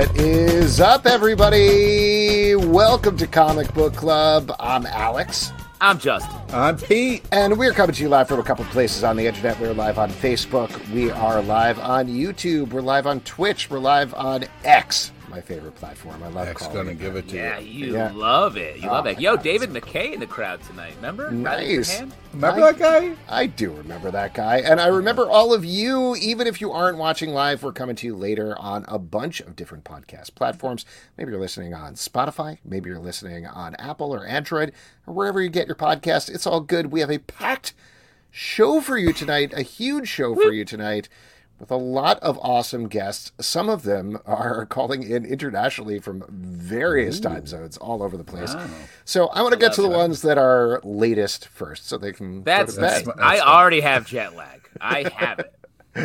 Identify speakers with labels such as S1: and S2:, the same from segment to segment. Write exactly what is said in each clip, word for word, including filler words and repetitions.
S1: What is up, everybody? Welcome to Comic Book Club. I'm Alex.
S2: I'm Justin.
S3: I'm Pete.
S1: And we're coming to you live from a couple places on the internet. We're live on Facebook. We are live on YouTube. We're live on Twitch. We're live on X, my favorite platform. I love
S3: X
S1: calling
S3: gonna
S1: it
S3: give it to
S2: yeah,
S3: you.
S2: you
S1: Yeah.
S2: love it. You
S1: Oh,
S2: love it.
S1: my
S2: Yo,
S1: God.
S2: David McKay in the crowd tonight. Remember?
S1: Nice.
S3: Remember
S1: I-
S3: that guy?
S1: I do remember that guy. And I remember all of you, even if you aren't watching live, we're coming to you later on a bunch of different podcast platforms. Maybe you're listening on Spotify. Maybe you're listening on Apple or Android or wherever you get your podcast. It's all good. We have a packed show for you tonight, a huge show for you tonight with a lot of awesome guests. Some of them are calling in internationally from various
S3: Ooh.
S1: time zones all over the place.
S3: Wow.
S1: So I want to get to the
S2: love that.
S1: ones that are latest first so they can
S2: That's,
S1: go to
S3: That's
S1: bed.
S3: smart.
S2: I
S3: That's
S2: already have jet lag. I have it.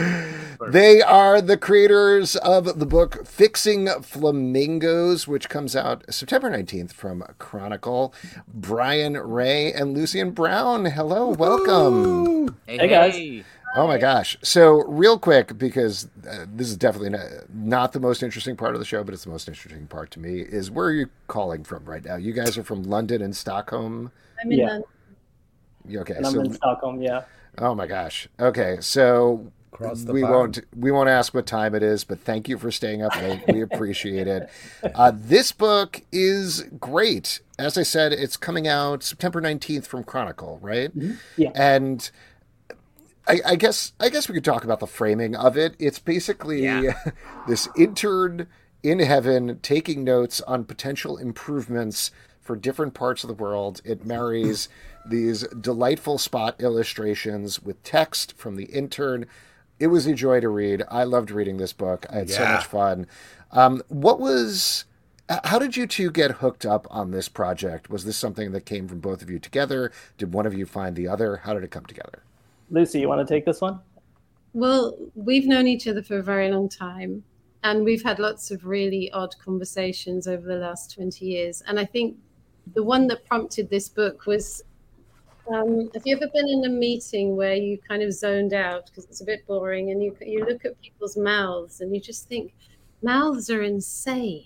S1: They are the creators of the book Fixing Flamingos, which comes out September nineteenth from Chronicle. Brian Ray and Lucian Brown. Hello, welcome.
S3: Ooh.
S2: Hey,
S4: Hey, guys.
S2: hey.
S1: Oh my gosh. So real quick, because uh, this is definitely not, not the most interesting part of the show, but it's the most interesting part to me, is where are you calling from right now? You guys are from London and Stockholm?
S4: I'm in
S5: Yeah.
S4: London.
S1: Okay.
S5: And I'm
S1: So,
S5: in Stockholm, yeah.
S1: oh my gosh. Okay. So
S3: Across the
S1: we
S3: pond.
S1: won't we won't ask what time it is, but thank you for staying up late. We appreciate it. Uh, this book is great. As I said, it's coming out September nineteenth from Chronicle, right?
S5: Yeah.
S1: And I, I guess I guess we could talk about the framing of it. It's basically
S2: Yeah.
S1: this intern in heaven taking notes on potential improvements for different parts of the world. It marries these delightful spot illustrations with text from the intern. It was a joy to read. I loved reading this book. I had so
S3: Yeah.
S1: much fun. Um, what was, h- how did you two get hooked up on this project? Was this something that came from both of you together? Did one of you find the other? How did it come together?
S5: Lucy, you want to take this one?
S4: Well, we've known each other for a very long time, and we've had lots of really odd conversations over the last twenty years. And I think the one that prompted this book was, um, have you ever been in a meeting where you kind of zoned out because it's a bit boring, and you you look at people's mouths and you just think, mouths are insane.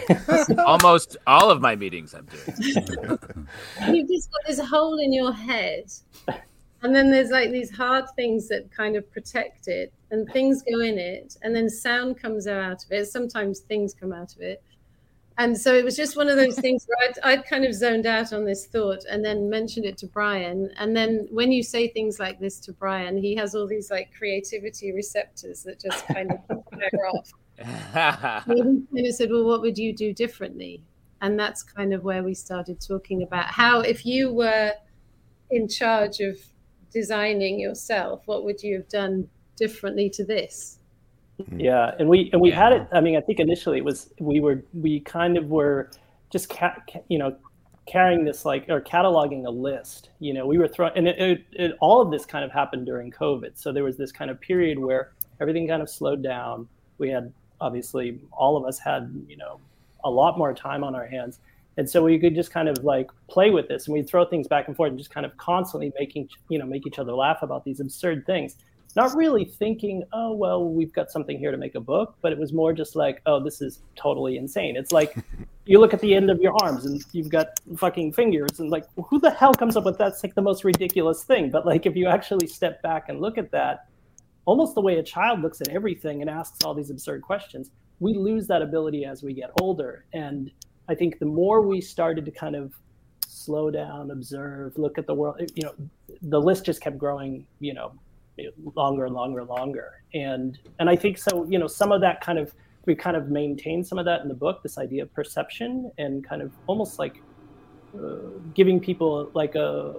S2: Almost all of my meetings I'm doing.
S4: And you've just got this hole in your head. And then there's like these hard things that kind of protect it, and things go in it, and then sound comes out of it. Sometimes things come out of it. And so it was just one of those things where I'd, I'd kind of zoned out on this thought and then mentioned it to Brian. And then when you say things like this to Brian, he has all these like creativity receptors that just kind of fire off. And he kind of said, well, what would you do differently? And that's kind of where we started talking about how, if you were in charge of designing yourself, what would you have done differently to this?
S5: Yeah, and we and we
S2: Yeah.
S5: had it. I mean, I think initially it was we were we kind of were just ca- ca- you know carrying this like or cataloging a list. You know, we were throwing and it, it, it all of this kind of happened during COVID. So there was this kind of period where everything kind of slowed down. We had obviously all of us had you know a lot more time on our hands. And so we could just kind of like play with this, and we'd throw things back and forth, and just kind of constantly making you know make each other laugh about these absurd things. Not really thinking, oh well, we've got something here to make a book, but it was more just like, oh, this is totally insane. It's like you look at the end of your arms, and you've got fucking fingers, and like, who the hell comes up with that? It's like the most ridiculous thing. But like, if you actually step back and look at that, almost the way a child looks at everything and asks all these absurd questions, we lose that ability as we get older. And I think the more we started to kind of slow down, observe, look at the world, you know, the list just kept growing, you know, longer and longer and longer. And and I think so, you know, some of that kind of, we kind of maintained some of that in the book, this idea of perception and kind of almost like uh, giving people like a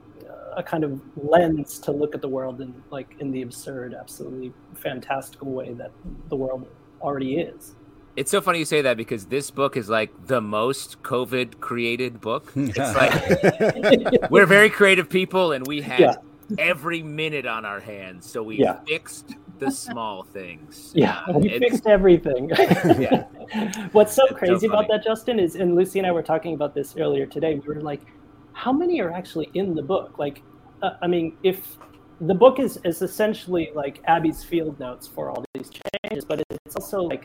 S5: a kind of lens to look at the world in like in the absurd, absolutely fantastical way that the world already is.
S2: It's so funny you say that because this book is like the most COVID created book. It's like we're very creative people and we had
S5: Yeah.
S2: every minute on our hands. So we
S5: Yeah.
S2: fixed the small things.
S5: Yeah,
S2: Uh,
S5: we
S2: it's-
S5: fixed everything.
S2: Yeah.
S5: What's so
S2: It's so
S5: crazy about
S2: funny.
S5: that, Justin, is, and Lucy and I were talking about this earlier today. We were like, how many are actually in the book? Like, uh, I mean, if the book is, is essentially like Abby's field notes for all these changes, but it's also like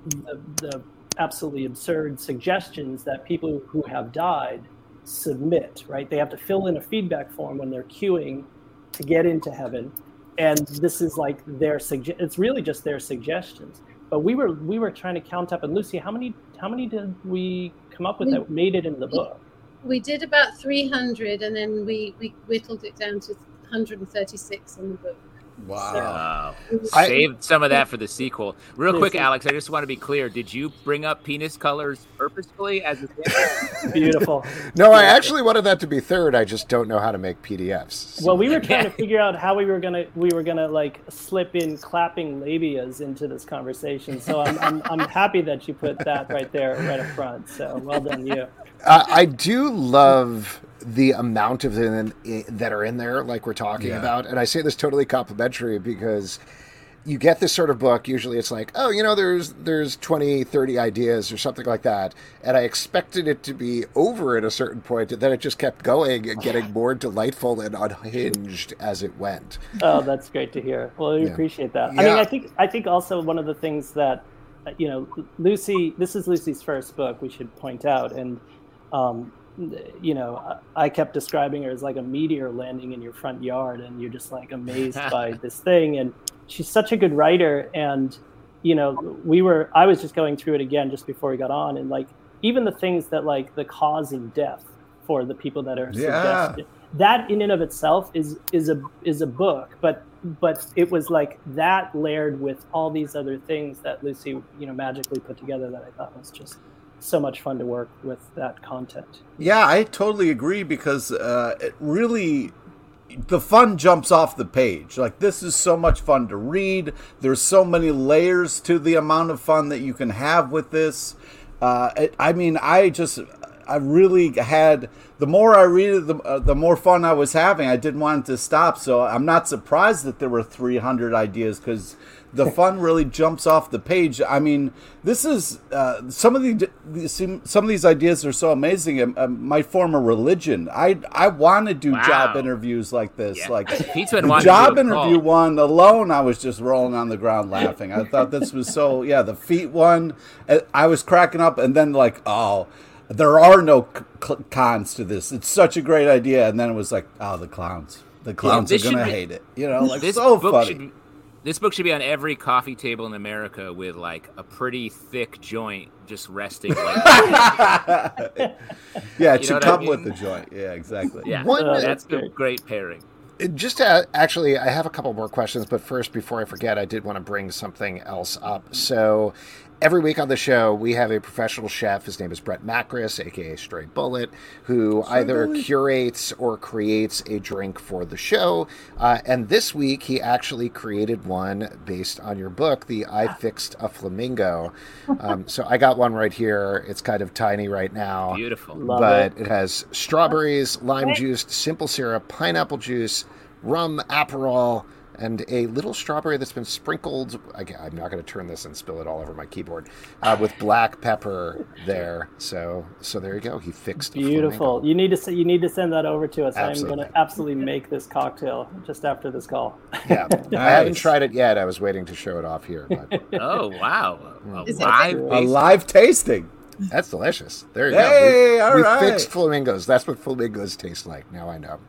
S5: the, the absolutely absurd suggestions that people who have died submit, right? They have to fill in a feedback form when they're queuing to get into heaven. And this is like their sugge- it's really just their suggestions. But we were we were trying to count up, and Lucy, how many how many did we come up with that made it in the book?
S4: We did about three hundred, and then we, we whittled it down to one hundred thirty-six in the book.
S1: Wow.
S4: So,
S2: Wow.
S1: I-
S2: Saved some of that for the sequel. Real quick,
S5: Listen.
S2: Alex, I just want to be clear. Did you bring up penis colors purposefully as a thing?
S5: Beautiful.
S1: No, I actually wanted that to be third. I just don't know how to make P D Fs.
S5: Well, we were trying to figure out how we were gonna we were gonna like slip in clapping labias into this conversation. So I'm I'm, I'm happy that you put that right there, right up front. So well done, you.
S1: Uh, I do love the amount of them that are in there, like we're talking
S3: Yeah.
S1: about. And I say this totally complimentary because you get this sort of book. Usually it's like, oh, you know, there's there's twenty, thirty ideas or something like that. And I expected it to be over at a certain point, and then it just kept going and getting more delightful and unhinged as it went.
S5: Oh, that's great to hear. Well, we
S1: Yeah.
S5: appreciate that. I
S1: Yeah.
S5: mean, I think I think also one of the things that, uh, you know, Lucy, this is Lucy's first book, we should point out, and um, you know, I I kept describing her as like a meteor landing in your front yard, and you're just like amazed by this thing. And she's such a good writer, and you know, we were I was just going through it again just before we got on, and like even the things that like the causing death for the people that are
S3: Yeah.
S5: suggested, that in and of itself is is a is a book, but but it was like that layered with all these other things that Lucy, you know, magically put together that I thought was just so much fun to work with that content.
S3: Yeah, I totally agree because uh, it really, the fun jumps off the page. Like, this is so much fun to read. There's so many layers to the amount of fun that you can have with this. Uh, it, I mean, I just, I really had, the more I read it, the, uh, the more fun I was having. I didn't want it to stop. So I'm not surprised that there were three hundred ideas because the fun really jumps off the page. I mean, this is uh, some of the these- some of these ideas are so amazing. It, uh, might form a religion. I I want to do
S2: Wow.
S3: job interviews like this.
S2: Yeah.
S3: Like
S2: Pete's been
S3: the
S2: wanting to
S3: job
S2: do a
S3: interview
S2: call.
S3: one alone, I was just rolling on the ground laughing. I thought this was so. Yeah, the feet one, uh, I was cracking up, and then like, oh, there are no c- c- cons to this. It's such a great idea, and then it was like, oh, the clowns. The clowns
S2: this
S3: are gonna
S2: should be-
S3: hate it. You know, like
S2: This
S3: so
S2: book
S3: funny.
S2: should This book should be on every coffee table in America with like a pretty thick joint just resting. Like,
S3: Yeah, it
S2: You know
S3: should
S2: what I
S3: come
S2: mean?
S3: with the joint. Yeah, exactly.
S2: yeah,
S1: One-
S5: Oh,
S2: that's
S5: that's
S2: a
S5: great.
S2: great pairing.
S1: Just to, actually, I have a couple more questions, but first, before I forget, I did want to bring something else up. So, every week on the show, we have a professional chef. His name is Brett Macris, aka Stray Bullet, who either
S3: Bullet.
S1: curates or creates a drink for the show. Uh, and this week, he actually created one based on your book, the I Fixed a Flamingo. Um, so, I got one right here. It's kind of tiny right now.
S2: Beautiful.
S5: Love
S1: but
S5: it.
S1: it has strawberries, lime juice, simple syrup, pineapple juice, rum, Aperol, and a little strawberry that's been sprinkled. Again, I'm not going to turn this and spill it all over my keyboard. Uh, with black pepper there. So, so there you go. He fixed. a
S5: Beautiful.
S1: flamingo.
S5: You need to s- you need to send that over to us.
S1: Absolutely.
S5: I'm going to absolutely make this cocktail just after this call.
S1: Yeah, I haven't
S3: Nice.
S1: tried it yet. I was waiting to show it off here, but
S2: Oh wow! A
S4: Is it
S2: live
S5: good?
S3: A
S2: tasting.
S3: live tasting.
S1: that's delicious. There you
S3: Hey,
S1: go.
S3: all
S1: We,
S3: right.
S1: we fixed flamingos. That's what flamingos taste like. Now I know.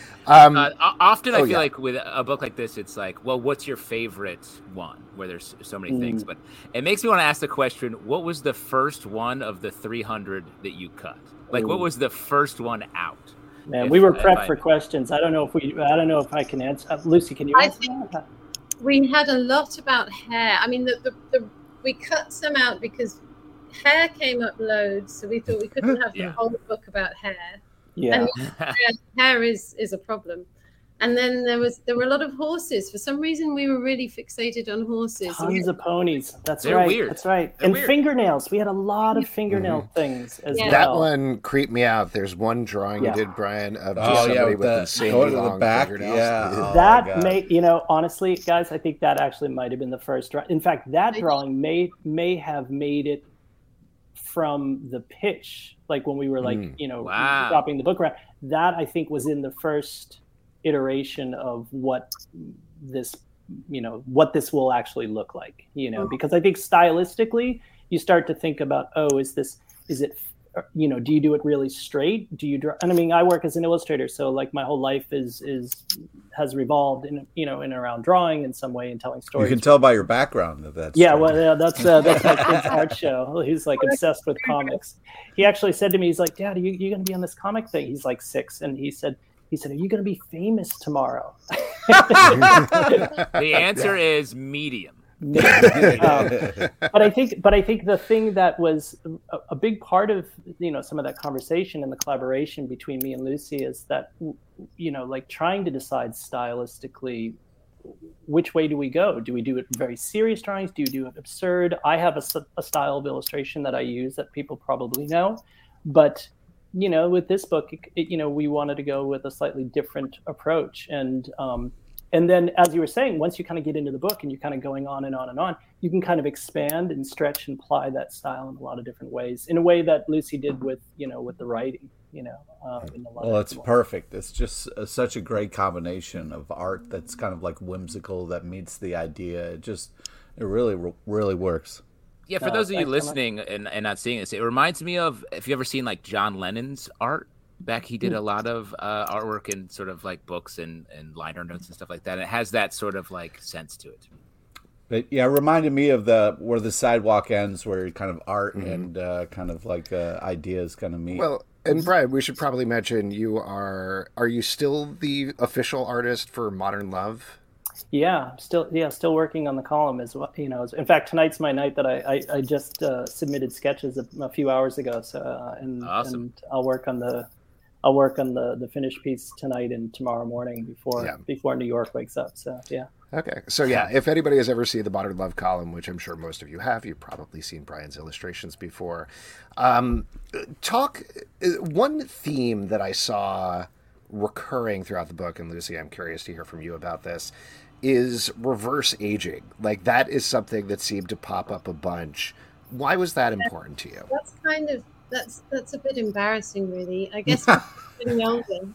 S1: Um,
S2: Uh, o- often I
S1: Oh,
S2: feel
S1: yeah.
S2: like with a book like this, it's like, well, what's your favorite one? Where there's so many things,
S5: Mm.
S2: but it makes me want to ask the question: what was the first one of the three hundred that you cut? Like, what
S5: Ooh.
S2: was the first one out?
S5: Man,
S2: If-
S5: we were
S2: if
S5: prepped
S2: I-
S5: for questions. I don't know if we. I don't know if I can answer. Uh, Lucy, can you
S4: I
S5: answer
S4: think-
S5: that?
S4: We had a lot about hair. I mean, the, the, the we cut some out because hair came up loads, so we thought we couldn't have
S2: Yeah.
S4: the whole book about hair.
S5: Yeah.
S4: And hair, hair is is a problem. And then there was there were a lot of horses. For some reason, we were really fixated on horses.
S5: Tons of ponies. That's
S2: They're
S5: right.
S2: weird.
S5: That's right.
S2: They're
S5: and
S2: weird.
S5: fingernails. We had a lot of fingernail things as
S4: Yeah.
S1: that
S5: well.
S1: one creeped me out. There's one drawing
S5: Yeah.
S1: you did, Brian, of
S3: Oh,
S1: just somebody
S3: yeah,
S1: with
S3: with the-
S1: insanely
S3: go to the
S1: long
S3: back,
S1: fingernails.
S3: yeah. Oh, my
S5: That
S3: God.
S5: may, you know, honestly, guys, I think that actually might have been the first. Draw- In fact, that
S4: I-
S5: drawing may may have made it from the pitch, like when we were like,
S1: Mm.
S5: you know,
S2: Wow.
S5: dropping the book around. That I think was in the first iteration of what this you know, what this will actually look like, you know, because I think stylistically you start to think about, oh, is this, is it, you know, do you do it really straight? Do you draw? And I mean, I work as an illustrator, so like my whole life is is has revolved in, you know, in and around drawing in some way and telling stories.
S3: You can tell by your background that that's
S5: yeah.
S3: true.
S5: Well, yeah, that's uh, that's my kid's art show. He's like obsessed with comics. He actually said to me, he's like, "Dad, are you you gonna be on this comic thing?" He's like six, and he said, he said, "Are you gonna be famous tomorrow?"
S2: The answer yeah. is medium.
S5: um, but I think, but I think the thing that was a, a big part of, you know, some of that conversation and the collaboration between me and Lucy is that, you know, like trying to decide stylistically, which way do we go? Do we do it very serious drawings? Do you do it absurd? I have a, a style of illustration that I use that people probably know, but you know, with this book, it, it, you know, we wanted to go with a slightly different approach. And, um, and then, as you were saying, once you kind of get into the book and you're kind of going on and on and on, you can kind of expand and stretch and apply that style in a lot of different ways, in a way that Lucy did with, you know, with the writing, you know. Uh, in a lot
S3: well,
S5: of
S3: it's perfect. It's just a, such a great combination of art that's kind of like whimsical, that meets the idea. It just, it really, really works.
S2: Yeah, for
S5: Uh,
S2: those of you
S5: thanks so
S2: listening and, and not seeing this, it reminds me of, if you ever seen like John Lennon's art. Back he did a lot of uh, artwork in sort of like books and, and liner notes and stuff like that. And it has that sort of like sense to it.
S3: But yeah, it reminded me of the where the sidewalk ends, where kind of art mm-hmm. and uh, kind of like uh, ideas kind of meet.
S1: Well, and Brian, we should probably mention you are, are you still the official artist for Modern Love?
S5: Yeah, still yeah, still working on the column as well. You know, in fact, tonight's my night that I I, I just uh, submitted sketches a, a few hours ago. So uh, and,
S2: awesome.
S5: and I'll work on the I'll work on the, the finished piece tonight and tomorrow morning before
S1: yeah.
S5: before New York wakes up. So yeah.
S1: Okay, so yeah, if anybody has ever seen the Modern Love column, which I'm sure most of you have, you've probably seen Brian's illustrations before. Um, talk one theme that I saw recurring throughout the book, and Lucy, I'm curious to hear from you about this, is reverse aging. Like that is something that seemed to pop up a bunch. Why was that important to you?
S4: That's kind of that's that's a bit embarrassing, really. I guess getting older,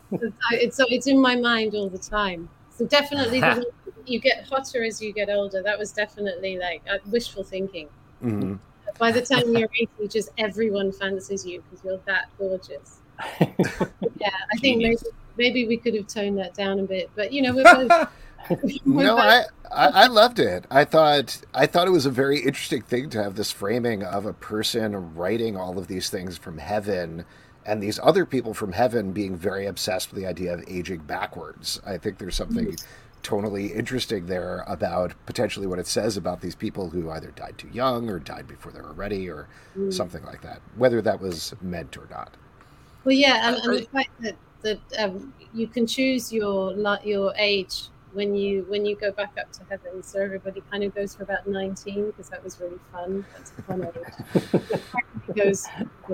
S4: it's so it's in my mind all the time. So definitely, you get hotter as you get older. That was definitely like uh, wishful thinking.
S1: Mm-hmm.
S4: By the time you're eighty, just everyone fancies you because you're that gorgeous. Yeah, I think maybe maybe we could have toned that down a bit, but you know, we're both. we're
S1: no,
S4: both...
S1: I, I I loved it. I thought I thought it was a very interesting thing to have this framing of a person writing all of these things from heaven, and these other people from heaven being very obsessed with the idea of aging backwards. I think there's something mm-hmm. totally interesting there about potentially what it says about these people who either died too young or died before they were ready or mm. something like that, whether that was meant or not.
S4: Well, yeah, and, and the fact that that um, you can choose your your age when you when you go back up to heaven. So everybody kind of goes for about nineteen because that was really fun. That's a fun age. It goes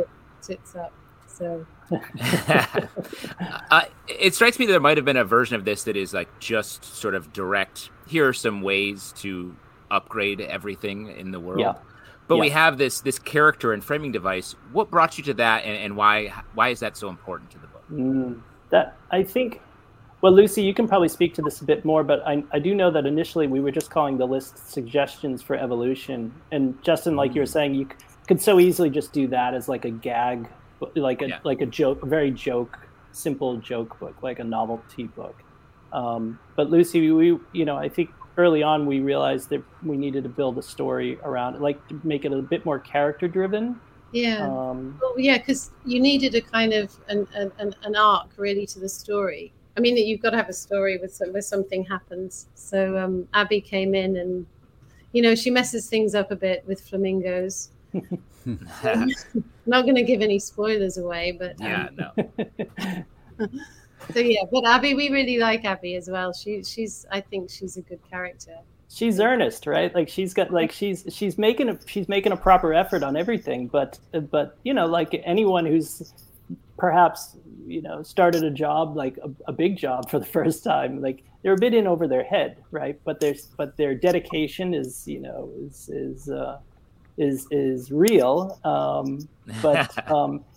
S4: tits up. So
S2: uh, it strikes me that there might have been a version of this that is like just sort of direct. Here are some ways to upgrade everything in the world.
S5: Yeah.
S2: But
S5: yeah.
S2: we have this this character and framing device. What brought you to that, and, and why why is that so important to the book?
S5: Mm, that I think. Well, Lucy, you can probably speak to this a bit more, but I, I do know that initially we were just calling the list suggestions for evolution. And Justin, like you were saying, you could so easily just do that as like a gag, like a yeah. like a joke, a very joke, simple joke book, like a novelty book. Um, but Lucy, we you know I think early on we realized that we needed to build a story around it, like to make it a bit more character driven.
S4: Yeah.
S5: Um,
S4: well, yeah, because you needed a kind of an, an an arc really to the story. I mean, you've got to have a story with some, where something happens. So um, Abby came in and, you know, she messes things up a bit with flamingos. um, not going to give any spoilers away, but um,
S2: yeah, no.
S4: So yeah, but Abby, we really like Abby as well. She, she's, I think she's a good character.
S5: She's earnest, right? Like she's got, like she's she's making a she's making a proper effort on everything. But but you know, like anyone who's perhaps you know started a job like a, a big job for the first time, like they're a bit in over their head, right? But there's but their dedication is you know is is uh, is is real. Um, but um,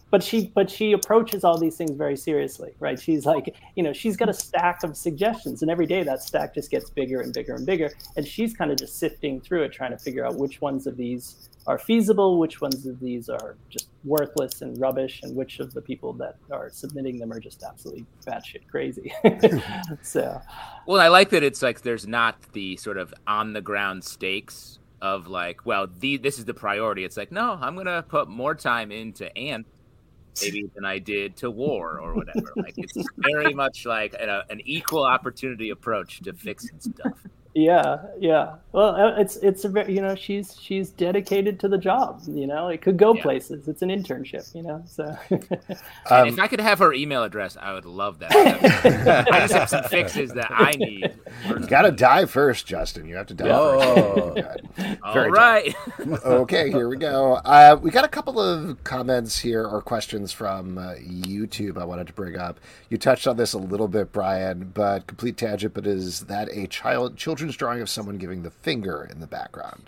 S5: but she but she approaches all these things very seriously, right? She's like, you know, she's got a stack of suggestions, and every day that stack just gets bigger and bigger and bigger, and she's kind of just sifting through it, trying to figure out which ones of these are feasible, which ones of these are just worthless and rubbish, and which of the people that are submitting them are just absolutely batshit crazy. So,
S2: well, I like that it's like there's not the sort of on the ground stakes of like, well, the this is the priority. It's like, no, I'm gonna put more time into ant maybe than I did to war or whatever. Like it's very much like an, a, an equal opportunity approach to fixing stuff.
S5: Yeah, yeah. Well, it's it's a very, you know, she's she's dedicated to the job. You know, it could go
S2: yeah.
S5: places. It's an internship. You know, so.
S2: um, if I could have her email address, I would love that. I just have some fixes that I need.
S1: You got to die first, Justin. You have to die
S3: oh.
S1: first.
S2: All right.
S1: Okay, here we go. Uh, we got a couple of comments here or questions from uh, YouTube I wanted to bring up. You touched on this a little bit, Brian, but complete tangent. But is that a child children? Drawing of someone giving the finger in the background?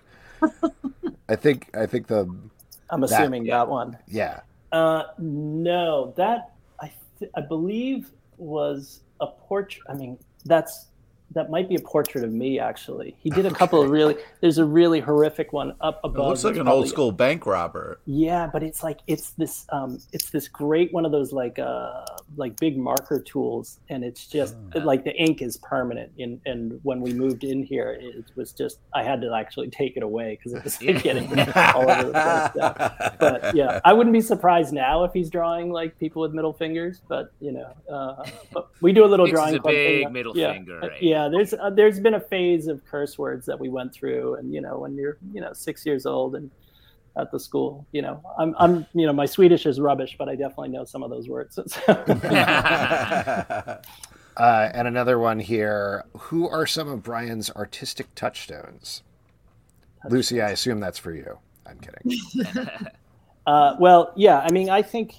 S1: I think I think the
S5: I'm assuming that, that one.
S1: Yeah.
S5: Uh, no, that I th- I believe was a portrait. I mean, that's that might be a portrait of me, actually. He did a couple okay. of really. There's a really horrific one up above.
S3: It looks like an
S5: probably,
S3: old school bank robber.
S5: Yeah, but it's like it's this um it's this great one of those like uh like big marker tools, and it's just oh. like the ink is permanent. And and when we moved in here, it was just I had to actually take it away because it was like, getting all over the place. Stuff. But yeah, I wouldn't be surprised now if he's drawing like people with middle fingers. But you know, uh, but we do a little
S2: This
S5: drawing.
S2: Is a big
S5: thing.
S2: middle
S5: yeah.
S2: finger. Right?
S5: Yeah. Yeah, there's uh, there's been a phase of curse words that we went through, and you know, when you're you know six years old and at the school, you know, I'm I'm you know my Swedish is rubbish, but I definitely know some of those words.
S1: uh, and another one here: who are some of Brian's artistic touchstones? touchstones? Lucy, I assume that's for you. I'm kidding.
S5: uh, well, yeah, I mean, I think.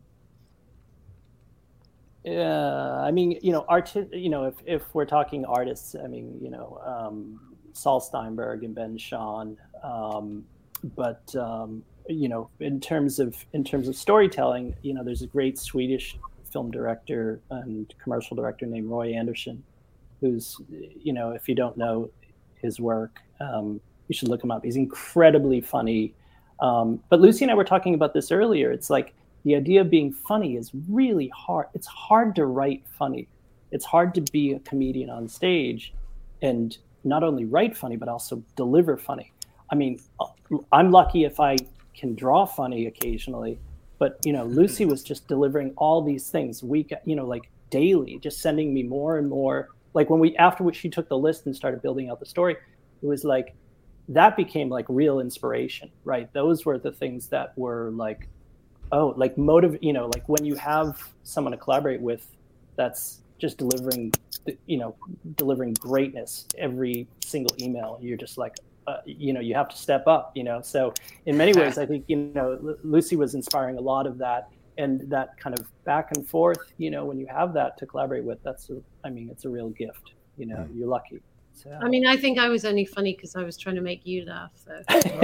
S5: Yeah, I mean, you know, art. You know, if, if we're talking artists, I mean, you know, um, Saul Steinberg and Ben Shahn. Um, but um, you know, in terms of in terms of storytelling, you know, there's a great Swedish film director and commercial director named Roy Andersson, who's, you know, if you don't know his work, um, you should look him up. He's incredibly funny. Um, but Lucy and I were talking about this earlier. It's like, the idea of being funny is really hard. It's hard to write funny. It's hard to be a comedian on stage and not only write funny, but also deliver funny. I mean, I'm lucky if I can draw funny occasionally, but, you know, Lucy was just delivering all these things week, you know, like daily, just sending me more and more. Like when we, after which she took the list and started building out the story, it was like, that became like real inspiration, right? Those were the things that were like, oh, like motive, you know, like when you have someone to collaborate with that's just delivering, you know, delivering greatness every single email, you're just like, uh, you know, you have to step up, you know. So in many ways, I think, you know, Lucy was inspiring a lot of that, and that kind of back and forth, you know, when you have that to collaborate with, that's, a, I mean, it's a real gift, you know, you're lucky. So.
S4: I mean, I think I was only funny because I was trying to make you laugh. So.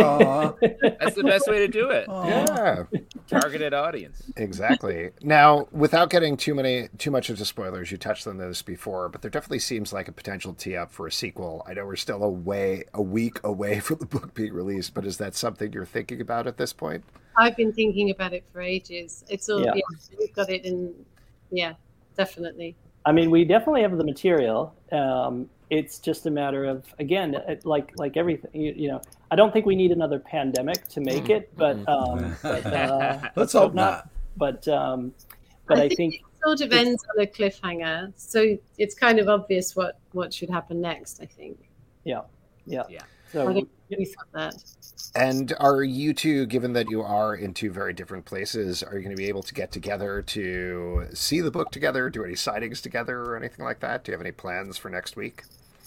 S2: That's the best way to do it.
S1: Aww. Yeah,
S2: targeted audience.
S1: Exactly. Now, without getting too many, too much into spoilers, you touched on this before, but there definitely seems like a potential tee up for a sequel. I know we're still a way, a week away from the book being released, but is that something you're thinking about at this point?
S4: I've been thinking about it for ages. It's all,
S5: yeah.
S4: yeah, we've got it in, yeah, definitely.
S5: I mean, we definitely have the material. Um, It's just a matter of, again, like like everything, you, you know, I don't think we need another pandemic to make it, but, um, but uh,
S3: let's hope not.
S5: But um, but I, I think, think
S4: it sort of ends on a cliffhanger, so it's kind of obvious what, what should happen next, I think.
S5: Yeah, yeah,
S2: yeah.
S5: So
S4: we thought that.
S1: And are you two, given that you are in two very different places, are you going to be able to get together to see the book together, do any sightings together or anything like that? Do you have any plans for next week?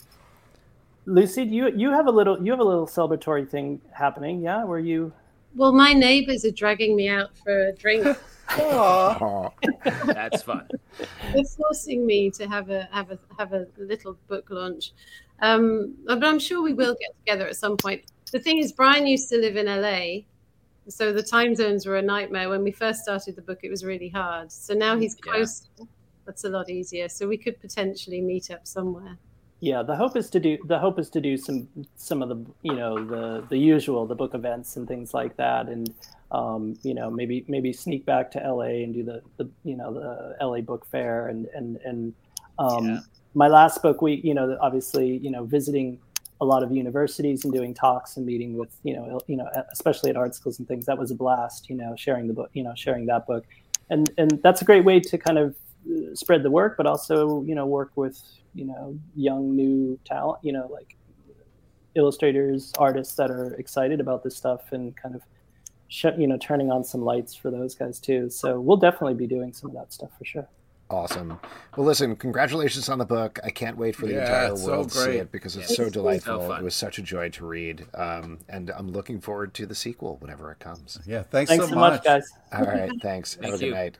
S5: Lucy, you you have a little you have a little celebratory thing happening, yeah? Where you?
S4: Well, my neighbors are dragging me out for a drink.
S1: Aww.
S2: That's fun.
S4: They're forcing me to have a have a have a little book launch, um, but I'm sure we will get together at some point. The thing is, Brian used to live in L A, So the time zones were a nightmare. When we first started the book, it was really hard. So now he's
S2: Yeah.
S4: close. That's a lot easier. So we could potentially meet up somewhere.
S5: Yeah, the hope is to do the hope is to do some some of the you know the the usual the book events and things like that, and um, you know maybe maybe sneak back to L A and do the, the you know the L A Book Fair and and and um,
S2: Yeah.
S5: my last book we you know obviously you know visiting a lot of universities and doing talks and meeting with you know you know especially at art schools and things. That was a blast, you know sharing the book you know sharing that book, and and that's a great way to kind of spread the work, but also you know work with you know young new talent, you know like illustrators, artists that are excited about this stuff, and kind of sh- you know turning on some lights for those guys too. So we'll definitely be doing some of that stuff for sure.
S1: Awesome. Well, listen, congratulations on the book. I can't wait for the
S3: Yeah,
S1: entire
S3: it's
S1: world
S3: so
S1: to see
S3: great.
S1: it because it's
S2: Yeah,
S1: so
S2: it's so
S1: delightful.
S2: fun.
S1: It was such a joy to read. Um, and I'm looking forward to the sequel whenever it comes.
S3: Yeah, thanks,
S5: Thanks
S3: so,
S5: so
S3: much.
S5: much, guys.
S1: All right. Thanks. Have a
S2: Thank
S1: good
S2: you.
S1: night.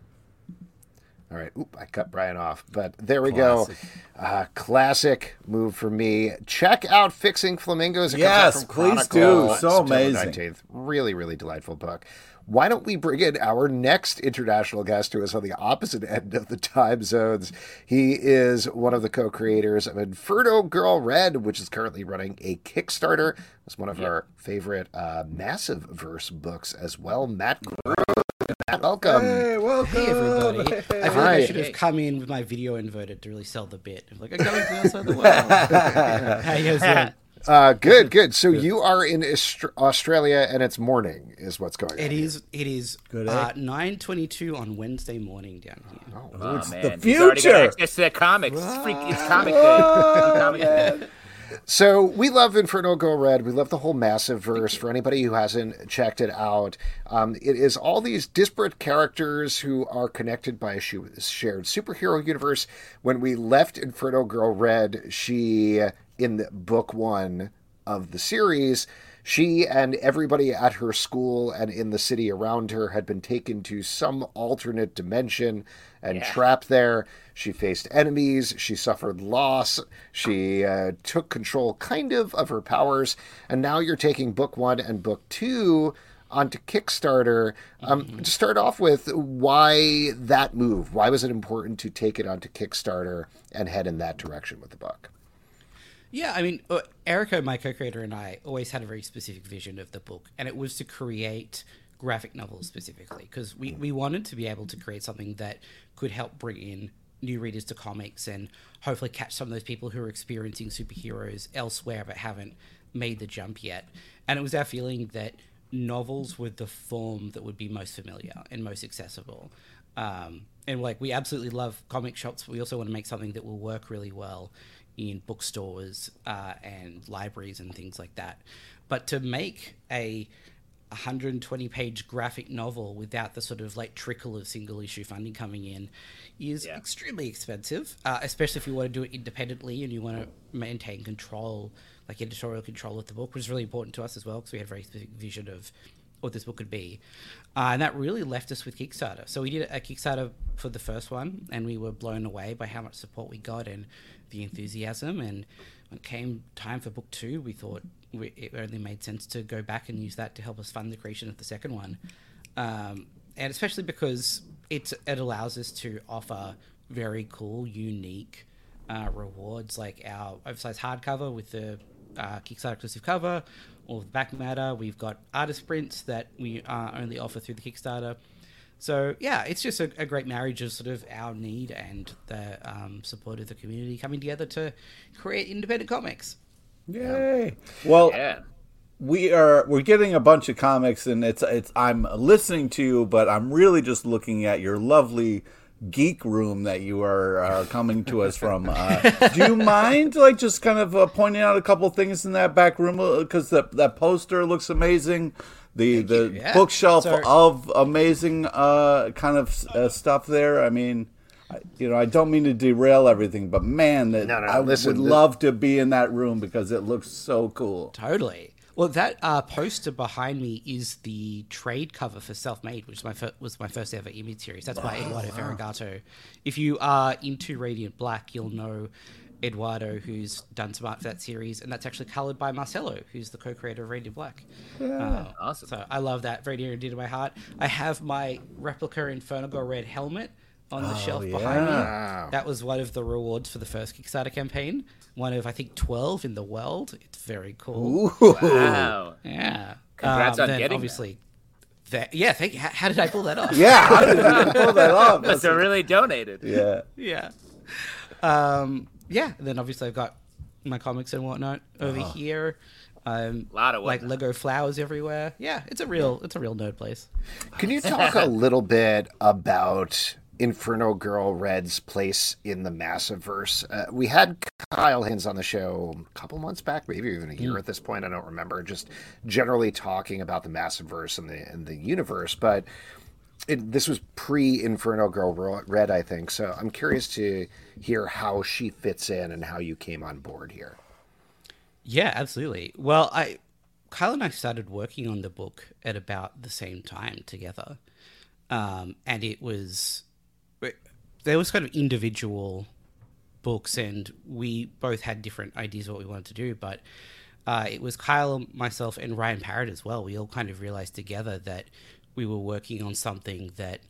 S1: All right. Oop, I cut Brian off. But there we
S3: Classic.
S1: go. Uh, classic move for me. Check out Fixing Flamingos. It
S3: Yes,
S1: comes out from
S3: please
S1: Chronicle
S3: do.
S1: on
S3: So
S1: September
S3: amazing.
S1: nineteenth. Really, really delightful book. Why don't we bring in our next international guest who is on the opposite end of the time zones? He is one of the co-creators of Inferno Girl Red, which is currently running a Kickstarter. It's one of
S2: Yep.
S1: our favorite uh, massive verse books as well. Matt Groove. Matt, welcome.
S3: Hey, welcome.
S6: Hey everybody! I feel like
S1: Hi.
S6: I should have come in with my video inverted to really sell the bit. I'm like, I'm coming from outside the world. How you guys doing?
S1: Uh, good, good. So you are in Aust- Australia, and it's morning, is what's going on.
S6: It is. It is
S3: Good, eh?
S6: uh, nine twenty-two on Wednesday morning down here.
S2: Oh,
S3: It's
S2: man.
S3: the
S2: He's already got
S3: future.
S2: access to the comics. It's, freak, it's comic day. It's comic day.
S1: So we love Inferno Go Red. We love the whole massive verse. For anybody who hasn't checked it out, um, it is all these disparate characters who are connected by a sh- shared superhero universe. When we left Inferno Girl Red, she, in the book one of the series, she and everybody at her school and in the city around her had been taken to some alternate dimension and
S2: Yeah.
S1: trapped there. She faced enemies. She suffered loss. She uh, took control, kind of, of her powers. And now you're taking book one and book two onto Kickstarter. Um,
S6: Mm-hmm.
S1: To start off with, why that move? Why was it important to take it onto Kickstarter and head in that direction with the book?
S6: Yeah, I mean, uh, Erica, my co-creator, and I always had a very specific vision of the book, and it was to create graphic novels specifically, because we, we wanted to be able to create something that could help bring in new readers to comics and hopefully catch some of those people who are experiencing superheroes elsewhere but haven't made the jump yet. And it was our feeling that novels were the form that would be most familiar and most accessible. Um, and like, we absolutely love comic shops, but we also want to make something that will work really well in bookstores uh, and libraries and things like that. But to make a one hundred twenty page graphic novel without the sort of like trickle of single issue funding coming in is
S2: Yeah.
S6: extremely expensive, uh, especially if you want to do it independently and you want to maintain control, like editorial control of the book, which is really important to us as well, because we had a very specific vision of what this book could be. Uh, and that really left us with Kickstarter. So we did a Kickstarter for the first one, and we were blown away by how much support we got and the enthusiasm. And when it came time for book two, we thought we, it only made sense to go back and use that to help us fund the creation of the second one. Um, and especially because it's, it allows us to offer very cool, unique uh, rewards, like our oversized hardcover with the uh, Kickstarter exclusive cover, or the back matter. We've got artist prints that we uh, only offer through the Kickstarter. So yeah, it's just a, a great marriage of sort of our need and the um, support of the community coming together to create independent comics.
S3: Yay! Well,
S2: Yeah.
S3: we are we're getting a bunch of comics, and it's it's I'm listening to you, but I'm really just looking at your lovely geek room that you are uh, coming to us from. Uh, do you mind, like, just kind of uh, pointing out a couple things in that back room, because that that poster looks amazing. The the
S6: you. Yeah.
S3: bookshelf
S6: So-
S3: of amazing uh, kind of uh, stuff there. I mean, I, you know, I don't mean to derail everything, but man, that
S1: No, no,
S3: I
S1: listen,
S3: would
S1: the-
S3: love to be in that room because it looks so cool.
S6: Totally. Well, that uh, poster behind me is the trade cover for Self-Made, which my fir- was my first ever image series. That's by Eduardo Ferragato. If you are into Radiant Black, you'll know Eduardo, who's done some art for that series, and that's actually colored by Marcelo, who's the co-creator of Radiant Black. Uh,
S2: Awesome.
S6: So I love that, very near and dear to my heart. I have my replica Inferno Girl Red helmet on the
S3: Oh,
S6: shelf
S3: yeah.
S6: behind me.
S1: Wow.
S6: That was one of the rewards for the first Kickstarter campaign. One of, I think, twelve in the world. It's very cool.
S3: Ooh.
S2: Wow.
S6: Yeah.
S2: Congrats on
S6: then
S2: getting
S6: obviously, that. Yeah, thank you. How, how did I pull that off?
S3: Yeah, how did you pull that off?
S2: Must have really donated.
S3: Yeah.
S6: Yeah. Um, yeah. And then obviously I've got my comics and whatnot over
S3: Uh-huh.
S6: here. Um,
S2: Lot of
S6: like
S2: whatnot.
S6: Lego flowers everywhere. Yeah, it's a real, it's a real nerd place.
S1: Can you talk a little bit about Inferno Girl Red's place in the Massiveverse? Uh, we had Kyle Hins on the show a couple months back, maybe even a year at this point. I don't remember. Just generally talking about the Massiveverse and the and the universe, but it, this was pre Inferno Girl Red, I think. So I'm curious to hear how she fits in and how you came on board here.
S6: Yeah, absolutely. Well, I, Kyle and I started working on the book at about the same time together, um, and it was there was kind of individual books, and we both had different ideas of what we wanted to do. But uh, it was Kyle, myself, and Ryan Parrott as well. We all kind of realized together that we were working on something that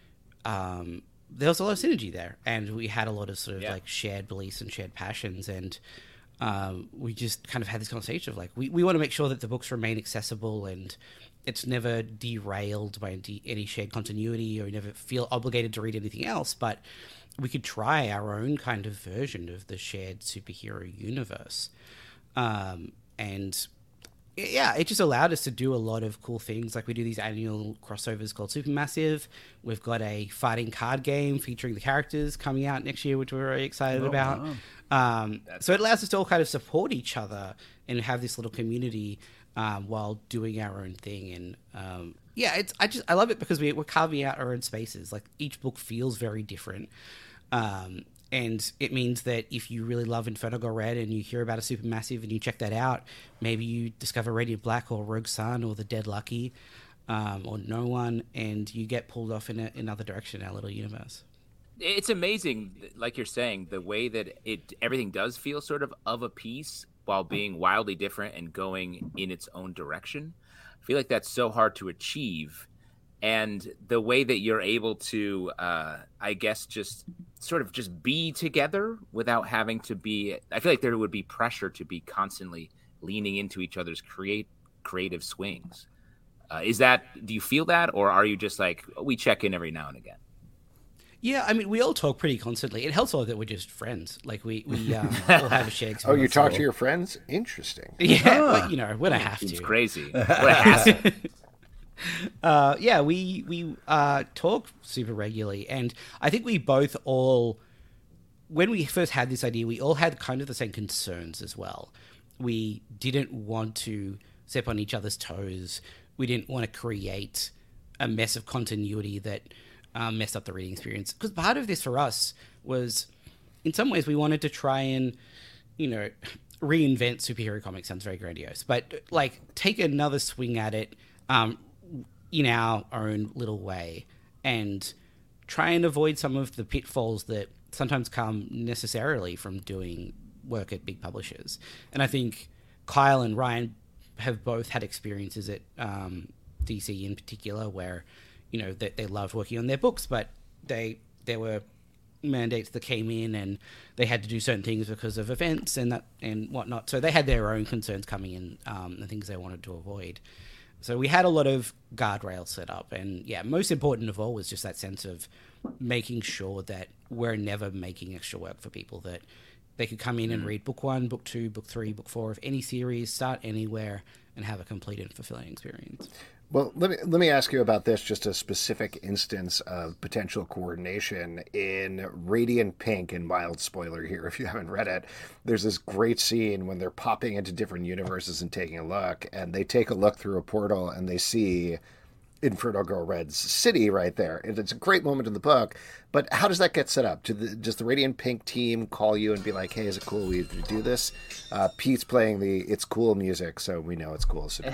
S6: um, there was a lot of synergy there, and we had a lot of sort of
S2: Yeah.
S6: like shared beliefs and shared passions, and um, we just kind of had this conversation of like we, we want to make sure that the books remain accessible and it's never derailed by any any shared continuity, or you never feel obligated to read anything else, but we could try our own kind of version of the shared superhero universe. Um, and yeah, it just allowed us to do a lot of cool things. Like we do these annual crossovers called Supermassive. We've got a fighting card game featuring the characters coming out next year, which we're very excited
S3: Oh,
S6: about.
S3: wow.
S6: Um, so it allows us to all kind of support each other and have this little community um, while doing our own thing. And um, yeah, it's I just I love it because we, we're carving out our own spaces. Like each book feels very different. Um, and it means that if you really love Inferno Girl Red and you hear about a Supermassive and you check that out, maybe you discover Radiant Black or Rogue Sun or The Dead Lucky um, or No One, and you get pulled off in a, another direction in our little universe.
S2: It's amazing, like you're saying, the way that it everything does feel sort of of a piece while being wildly different and going in its own direction. I feel like that's so hard to achieve. And the way that you're able to, uh, I guess, just sort of just be together without having to be, I feel like there would be pressure to be constantly leaning into each other's create creative swings. Uh, is that, do you feel that? Or are you just like, we check in every now and again?
S6: Yeah, I mean, we all talk pretty constantly. It helps a lot that we're just friends. Like, we, we um, all have a shared experience.
S1: Oh, you talk to your friends? Interesting.
S6: Yeah,
S3: Ah.
S6: but, you know, when I have
S2: Seems
S6: to.
S2: crazy. What a hassle.
S6: Uh, yeah, we we uh, talk super regularly, and I think we both all, when we first had this idea, we all had kind of the same concerns as well. We didn't want to step on each other's toes. We didn't want to create a mess of continuity that um, messed up the reading experience. Because part of this for us was, in some ways, we wanted to try and, you know, reinvent superhero comics. Sounds very grandiose, but like take another swing at it. Um, in our own little way, and try and avoid some of the pitfalls that sometimes come necessarily from doing work at big publishers. And I think Kyle and Ryan have both had experiences at um, D C in particular where, you know, they, they loved working on their books, but they there were mandates that came in and they had to do certain things because of events and that and whatnot. So they had their own concerns coming in, um, and things they wanted to avoid. So we had a lot of guardrails set up, and yeah, most important of all was just that sense of making sure that we're never making extra work for people, that they could come in and read book one, book two, book three, book four of any series, start anywhere, and have a complete and fulfilling experience.
S1: Well, let me let me ask you about this, just a specific instance of potential coordination in Radiant Pink, and mild spoiler here if you haven't read it. There's this great scene when they're popping into different universes and taking a look, and they take a look through a portal and they see Inferno Girl Red's city right there. And it's a great moment in the book, but how does that get set up? Do the, does the Radiant Pink team call you and be like, hey, is it cool we do this? Uh, Pete's playing the It's Cool music, so we know it's cool. So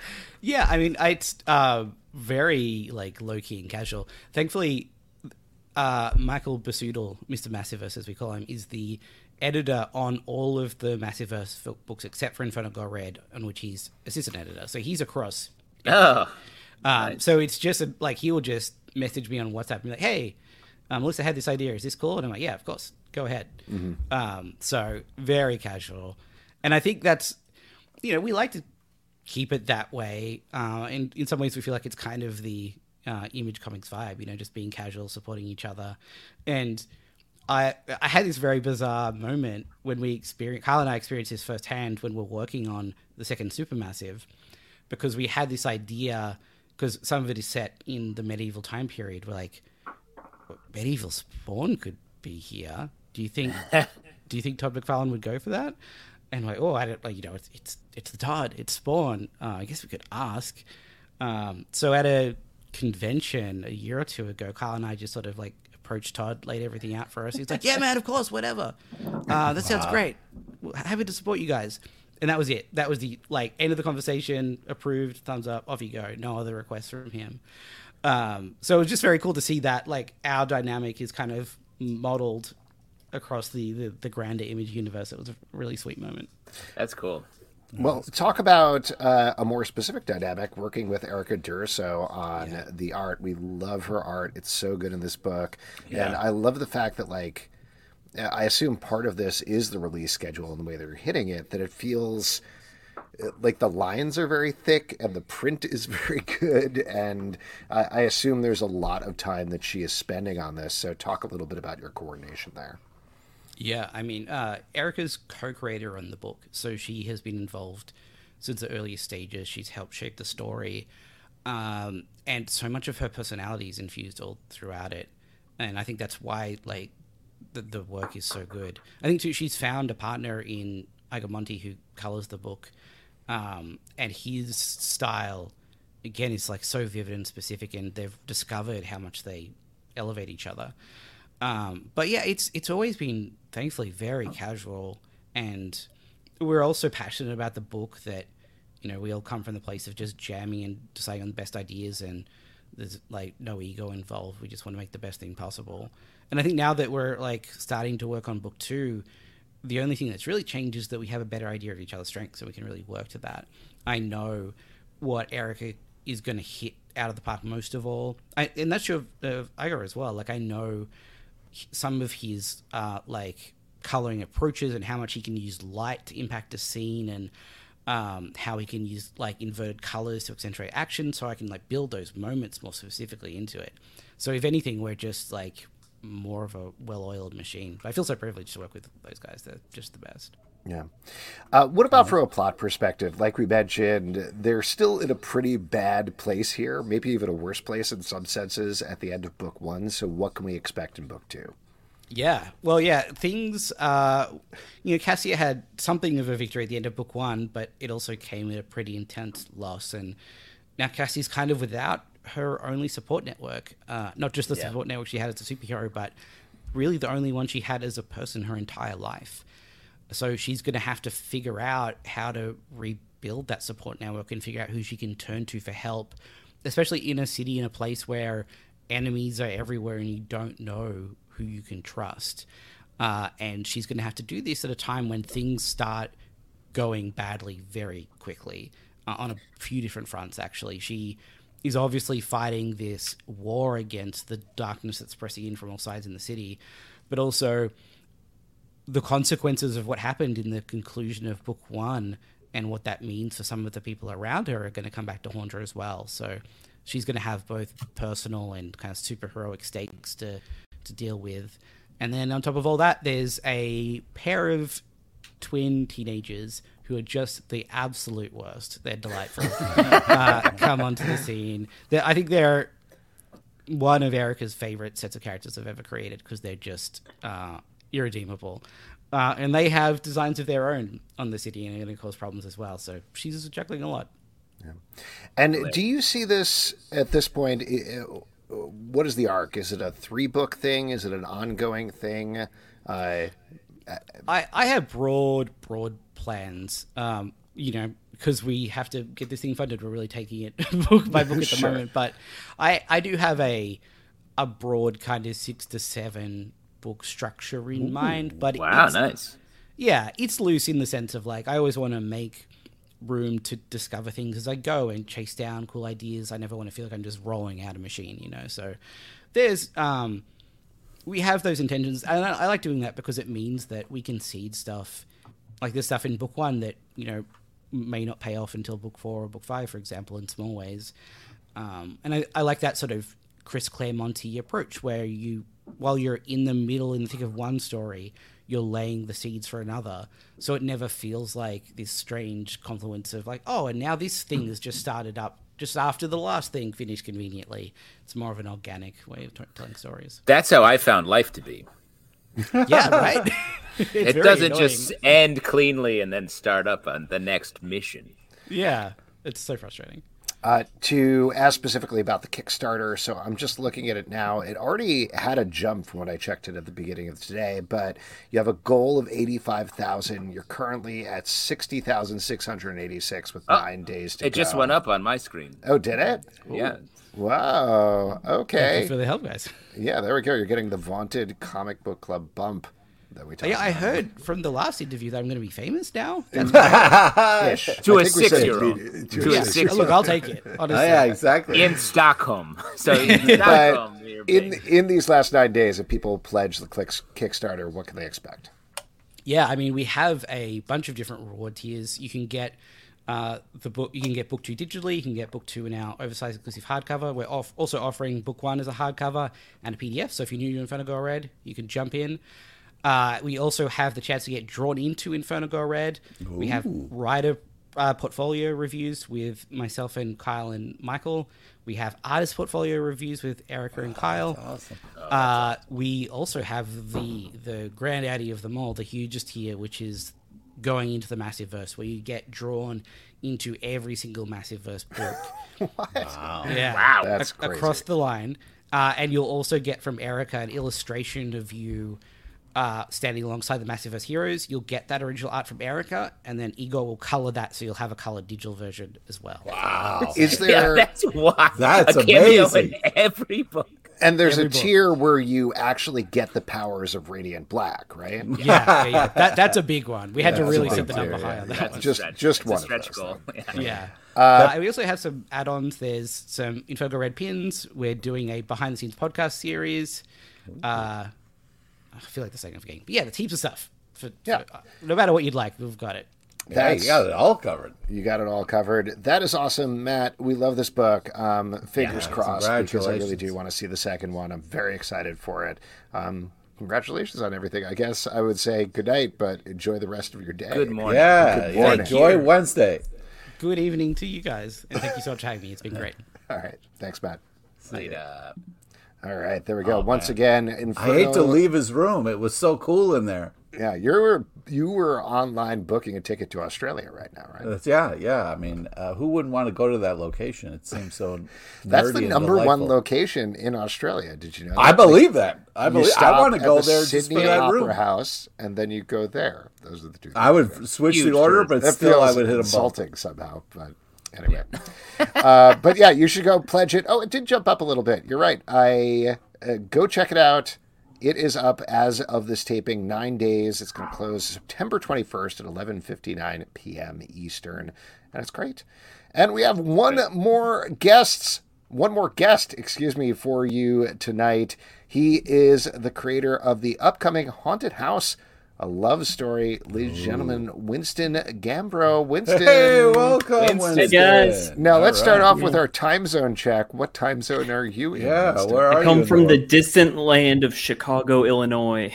S6: Yeah, I mean, it's uh, very like low key and casual. Thankfully, uh, Michael Basudel, Mister Massiverse as we call him, is the editor on all of the Massiverse books except for Inferno Go Red, on which he's assistant editor. So he's across.
S2: Oh,
S6: um,
S2: nice.
S6: So it's just a, like he will just message me on WhatsApp and be like, "Hey, um, Melissa had this idea. Is this cool?" And I'm like, "Yeah, of course. Go ahead."
S1: Mm-hmm.
S6: Um, so very casual, and I think that's, you know, we like to keep it that way. Uh, and in some ways, we feel like it's kind of the uh, Image Comics vibe, you know, just being casual, supporting each other. And I I had this very bizarre moment when we experienced, Kyle and I experienced this firsthand when we were working on the second Supermassive, because we had this idea, because some of it is set in the medieval time period. We're like, medieval Spawn could be here. Do you think? do you think Todd McFarlane would go for that? And like, oh, I don't like, you know, it's it's it's the Todd, it's Spawn. Uh, I guess we could ask. Um, so at a convention a year or two ago, Kyle and I just sort of like approached Todd, laid everything out for us. He's like, "Yeah, man, of course, whatever. Uh, that sounds great. Happy to support you guys." And that was it. That was the like end of the conversation. Approved, thumbs up, off you go. No other requests from him. Um, so it was just very cool to see that like our dynamic is kind of modeled across the, the, the grander Image universe. It was a really sweet moment.
S2: That's cool.
S1: Well, talk about uh, a more specific dynamic, working with Erica Durso on
S6: Yeah.
S1: the art. We love her art. It's so good in this book.
S3: Yeah.
S1: And I love the fact that, like, I assume part of this is the release schedule and the way they're hitting it, that it feels like the lines are very thick and the print is very good. And I, I assume there's a lot of time that she is spending on this. So talk a little bit about your coordination there.
S6: Yeah, I mean, uh, Erica's co-creator on the book, so she has been involved since the earliest stages. She's helped shape the story, um, and so much of her personality is infused all throughout it. And I think that's why, like, the, the work is so good. I think too, she's found a partner in Igor Monti who colors the book, um, and his style, again, is like so vivid and specific, and they've discovered how much they elevate each other. Um, but yeah, it's it's always been, thankfully, very casual, and we're also passionate about the book that, you know, we all come from the place of just jamming and deciding on the best ideas, and there's like no ego involved. We just want to make the best thing possible. And I think now that we're like starting to work on book two, the only thing that's really changed is that we have a better idea of each other's strengths, so we can really work to that. I know what Erica is going to hit out of the park most of all, I, and that's true of, of Igor as well. Like, I know some of his uh, like coloring approaches and how much he can use light to impact a scene, and um, how he can use like inverted colors to accentuate action, so I can like build those moments more specifically into it. So if anything, we're just like more of a well-oiled machine. I feel so privileged to work with those guys. They're just the best.
S1: Yeah. Uh, what about from a plot perspective? Like we mentioned, they're still in a pretty bad place here, maybe even a worse place in some senses at the end of book one. So what can we expect in book two?
S6: Yeah. Well, yeah, things, uh, you know, Cassia had something of a victory at the end of book one, but it also came at a pretty intense loss. And now Cassie's kind of without her only support network, uh, not just the
S3: Yeah.
S6: support network she had as a superhero, but really the only one she had as a person her entire life. So she's going to have to figure out how to rebuild that support network and figure out who she can turn to for help, especially in a city, in a place where enemies are everywhere and you don't know who you can trust. Uh, and she's going to have to do this at a time when things start going badly very quickly, uh, on a few different fronts, actually. She is obviously fighting this war against the darkness that's pressing in from all sides in the city, but also the consequences of what happened in the conclusion of book one and what that means for some of the people around her are going to come back to haunt her as well. So she's going to have both personal and kind of superheroic stakes to, to deal with. And then on top of all that, there's a pair of twin teenagers who are just the absolute worst. They're delightful. uh, come onto the scene. They're, I think they're one of Erica's favorite sets of characters I've ever created, because they're just uh, irredeemable. Uh, and they have designs of their own on the city, and are going to cause problems as well. So she's juggling a lot.
S1: Yeah. And do you see this at this point? What is the arc? Is it a three book thing? Is it an ongoing thing? Uh,
S6: I, I have broad, broad plans, um, you know, because we have to get this thing funded. We're really taking it book by book at the
S1: Sure.
S6: moment. But I, I do have a a broad kind of six to seven book structure in mind. But
S2: Wow,
S6: it's,
S2: nice.
S6: yeah, it's loose in the sense of like I always want to make room to discover things as I go and chase down cool ideas. I never want to feel like I'm just rolling out a machine, you know. So there's um, we have those intentions, and I, I like doing that because it means that we can seed stuff like this stuff in book one that you know may not pay off until book four or book five, for example, in small ways. Um, and I, I like that sort of Chris Claremonty approach where you, while you're in the middle in the thick of one story, you're laying the seeds for another, so it never feels like this strange confluence of like, oh, and now this thing has just started up just after the last thing finished conveniently. It's more of an organic way of t- telling stories.
S2: That's how I found life to be.
S6: Yeah, right?
S2: It doesn't annoying. just end cleanly and then start up on the next mission.
S6: Yeah, it's so frustrating.
S1: Uh, to ask specifically about the Kickstarter, so I'm just looking at it now. It already had a jump from when I checked it at the beginning of today, but you have a goal of eighty-five thousand. You're currently at sixty thousand six hundred eighty-six with
S2: oh,
S1: nine days to
S2: it
S1: go.
S2: It just went up on my screen.
S1: Oh, did it?
S2: Yeah.
S1: Wow. Okay.
S6: Thank you for the help, guys.
S1: Yeah, there we go. You're getting the vaunted Comic Book Club bump that we talked
S6: Yeah, I
S1: about.
S6: heard from the last interview that I'm going to be famous now. That's
S2: to
S1: I
S2: a
S1: think we said-
S2: six-year-old.
S1: to
S2: To
S1: a
S2: a
S1: six-
S2: six-year-old.
S6: Look, I'll take it. Honestly.
S3: Oh, yeah, exactly.
S2: In Stockholm. So in Stockholm, you're
S1: in
S2: big.
S1: in these last nine days, if people pledge the clicks Kickstarter, what can they expect?
S6: Yeah, I mean, we have a bunch of different reward tiers. You can get uh, the book. You can get book two digitally. You can get book two in our oversized exclusive hardcover. We're off, also offering book one as a hardcover and a P D F. So if you're new to Inferno Go Red, you can jump in. Uh, we also have the chance to get drawn into Inferno Go Red. Ooh. We have writer uh, portfolio reviews with myself and Kyle and Michael. We have artist portfolio reviews with Erica and Kyle.
S3: That's awesome.
S6: Uh, we also have the the granddaddy of them all, the hugest tier, which is going into the Massiveverse, where you get drawn into every single Massiveverse book.
S1: What?
S3: Wow.
S6: Yeah,
S2: Wow.
S1: That's
S6: a-
S1: crazy.
S6: across the line. Uh, and you'll also get from Erica an illustration of you uh, standing alongside the Massiveverse heroes. You'll get that original art from Erica, and then Igor will color that, so you'll have a colored digital version as well.
S3: Wow.
S1: Is
S2: Yeah,
S1: there
S2: that's wild.
S3: That's
S2: a cameo
S3: amazing.
S2: in every book.
S1: and there's
S6: every
S1: a
S6: book.
S1: tier where you actually get the powers of Radiant Black, right?
S6: Yeah, yeah, yeah. That, that's a big one. We had
S1: Yeah,
S6: to
S1: that's
S6: really
S1: a
S6: set
S1: big
S6: the
S1: tier,
S6: number
S1: yeah,
S6: high on that
S2: That's
S6: one.
S2: a
S1: Just-
S2: stretch.
S1: just
S2: That's
S1: one
S2: a
S1: of
S2: stretch
S1: those,
S2: goal. Yeah.
S6: Yeah. Uh, and we also have some add-ons. There's some Inferno Red pins. We're doing a behind-the-scenes podcast series. Uh, I feel like the second forgetting. But yeah, there's heaps of stuff. For,
S1: Yeah.
S6: for, uh, no matter what you'd like, we've got it.
S3: Yeah,
S1: That's-
S3: you got it all covered.
S1: You got it all covered. That is awesome, Matt. We love this book. Um, fingers
S3: Yeah,
S1: crossed, because I really
S3: congratulations.
S1: do want to see the second one. I'm very excited for it. Um, congratulations on everything. I guess I would say good night, but enjoy the rest of your day.
S2: Good morning.
S3: Yeah,
S1: Good
S3: yeah.
S1: morning.
S3: Enjoy
S6: you.
S3: Wednesday.
S6: Good evening to you guys, and thank you so much for having me. It's been great.
S1: All right. Thanks, Matt.
S2: Later.
S1: All right. There we go.
S3: Oh,
S1: Once
S3: man.
S1: again,
S3: I
S1: Inferno.
S3: hate to leave his room. It was so cool in there.
S1: Yeah, you were you were online booking a ticket to Australia right now, right?
S3: That's, yeah, yeah. I mean, uh, who wouldn't want to go to that location? It seems so.
S1: That's
S3: nerdy
S1: the
S3: and
S1: number one
S3: delightful.
S1: location in Australia. Did you know?
S3: I
S1: that?
S3: believe that. I
S1: You
S3: believe. I
S1: stop
S3: want to
S1: at
S3: go
S1: the
S3: there just
S1: Sydney
S3: for that
S1: Opera
S3: room.
S1: House, and then you go there. Those are the two.
S3: I would switch
S2: Huge
S3: the order,
S2: tourist.
S3: but
S1: That
S3: still, I
S1: feels
S3: would hit them both.
S1: insulting somehow, but anyway. uh, but yeah, you should go pledge it. Oh, it did jump up a little bit. You're right. I uh, go check it out. It is up as of this taping, nine days. It's going to close September twenty-first at eleven fifty-nine p.m. Eastern, and it's great. And we have one more guests, one more guest, excuse me, for you tonight. He is the creator of the upcoming Haunted House, a love story. Ladies and gentlemen, Winston Gambro. Winston.
S3: Hey, welcome,
S2: Winston.
S3: Winston.
S7: Hey, guys.
S1: Now,
S3: All
S1: let's start
S3: right.
S1: off with our time zone check. What time zone are you in?
S3: Yeah,
S1: Winston?
S3: where are
S7: I
S3: you?
S7: come
S3: in
S7: from the
S3: world?
S7: distant land of Chicago, Illinois.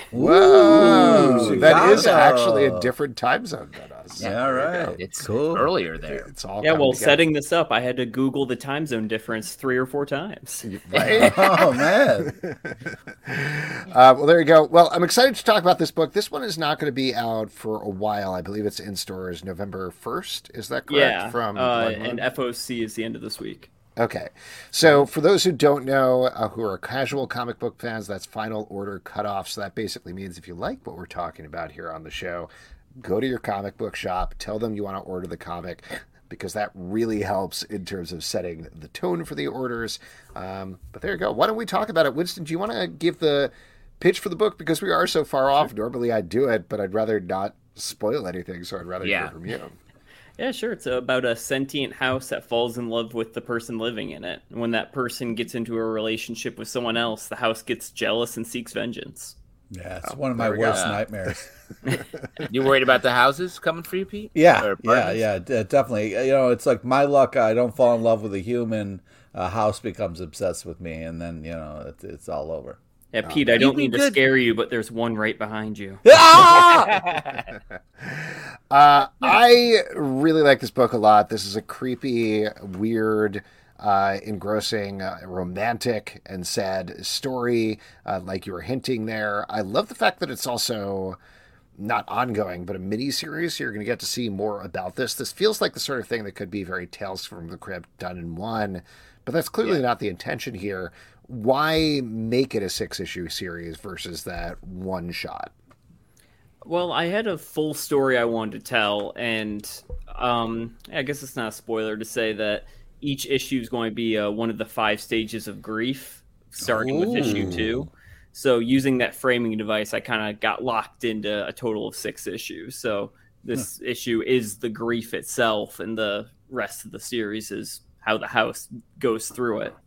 S1: Whoa,
S3: Ooh,
S1: that is
S3: Chicago.
S1: actually a different time zone than us.
S3: Yeah, all right.
S2: It's
S3: cool.
S2: earlier there.
S1: It's all
S7: Yeah,
S1: coming
S7: well,
S1: together.
S7: setting this up, I had to Google the time zone difference three or four times.
S1: Right?
S3: Oh man.
S1: Uh, well, there you go. Well, I'm excited to talk about this book. This one is not going to be out for a while. I believe it's in stores November first. Is that correct?
S7: Yeah,
S1: From
S7: uh,
S1: Blood Moon?
S7: and F O C is the end of this week.
S1: Okay. So for those who don't know, uh, who are casual comic book fans, that's final order cutoff. So that basically means if you like what we're talking about here on the show, go to your comic book shop, tell them you want to order the comic. because that really helps in terms of setting the tone for the orders. Um, but there you go. Why don't we talk about it? Winston, do you want to give the pitch for the book? Because we are so far off. Normally I'd do it, but I'd rather not spoil anything, so I'd rather
S2: Yeah.
S1: hear from you.
S7: Yeah, sure. It's about a sentient house that falls in love with the person living in it. When that person gets into a relationship with someone else, the house gets jealous and seeks vengeance.
S3: Yeah, it's one of my
S1: there we
S3: worst
S2: go.
S3: nightmares.
S2: You worried about the houses coming for you, Pete?
S3: Yeah,
S2: Or
S3: yeah,
S2: apartments?
S3: yeah, d- definitely. You know, it's like my luck. I don't fall in love with a human. A house becomes obsessed with me, and then you know it's, it's all over.
S7: Yeah, Pete, I don't
S2: be
S7: mean to
S2: good.
S7: scare you, but there's one right behind you.
S3: Ah!
S1: Uh, I really like this book a lot. This is a creepy, weird, uh, engrossing, uh, romantic, and sad story, uh, like you were hinting there. I love the fact that it's also not ongoing, but a mini-series. So you're going to get to see more about this. This feels like the sort of thing that could be very Tales from the Crypt done in one, but that's clearly
S7: Yeah.
S1: not the intention here. Why make it a six-issue series versus that one shot?
S7: Well, I had a full story I wanted to tell, and um, I guess it's not a spoiler to say that each issue is going to be uh, one of the five stages of grief, starting with issue
S1: Ooh.
S7: two. So using that framing device, I kind of got locked into a total of six issues. So this issue is the grief itself, and the rest of the series is how the house goes through it.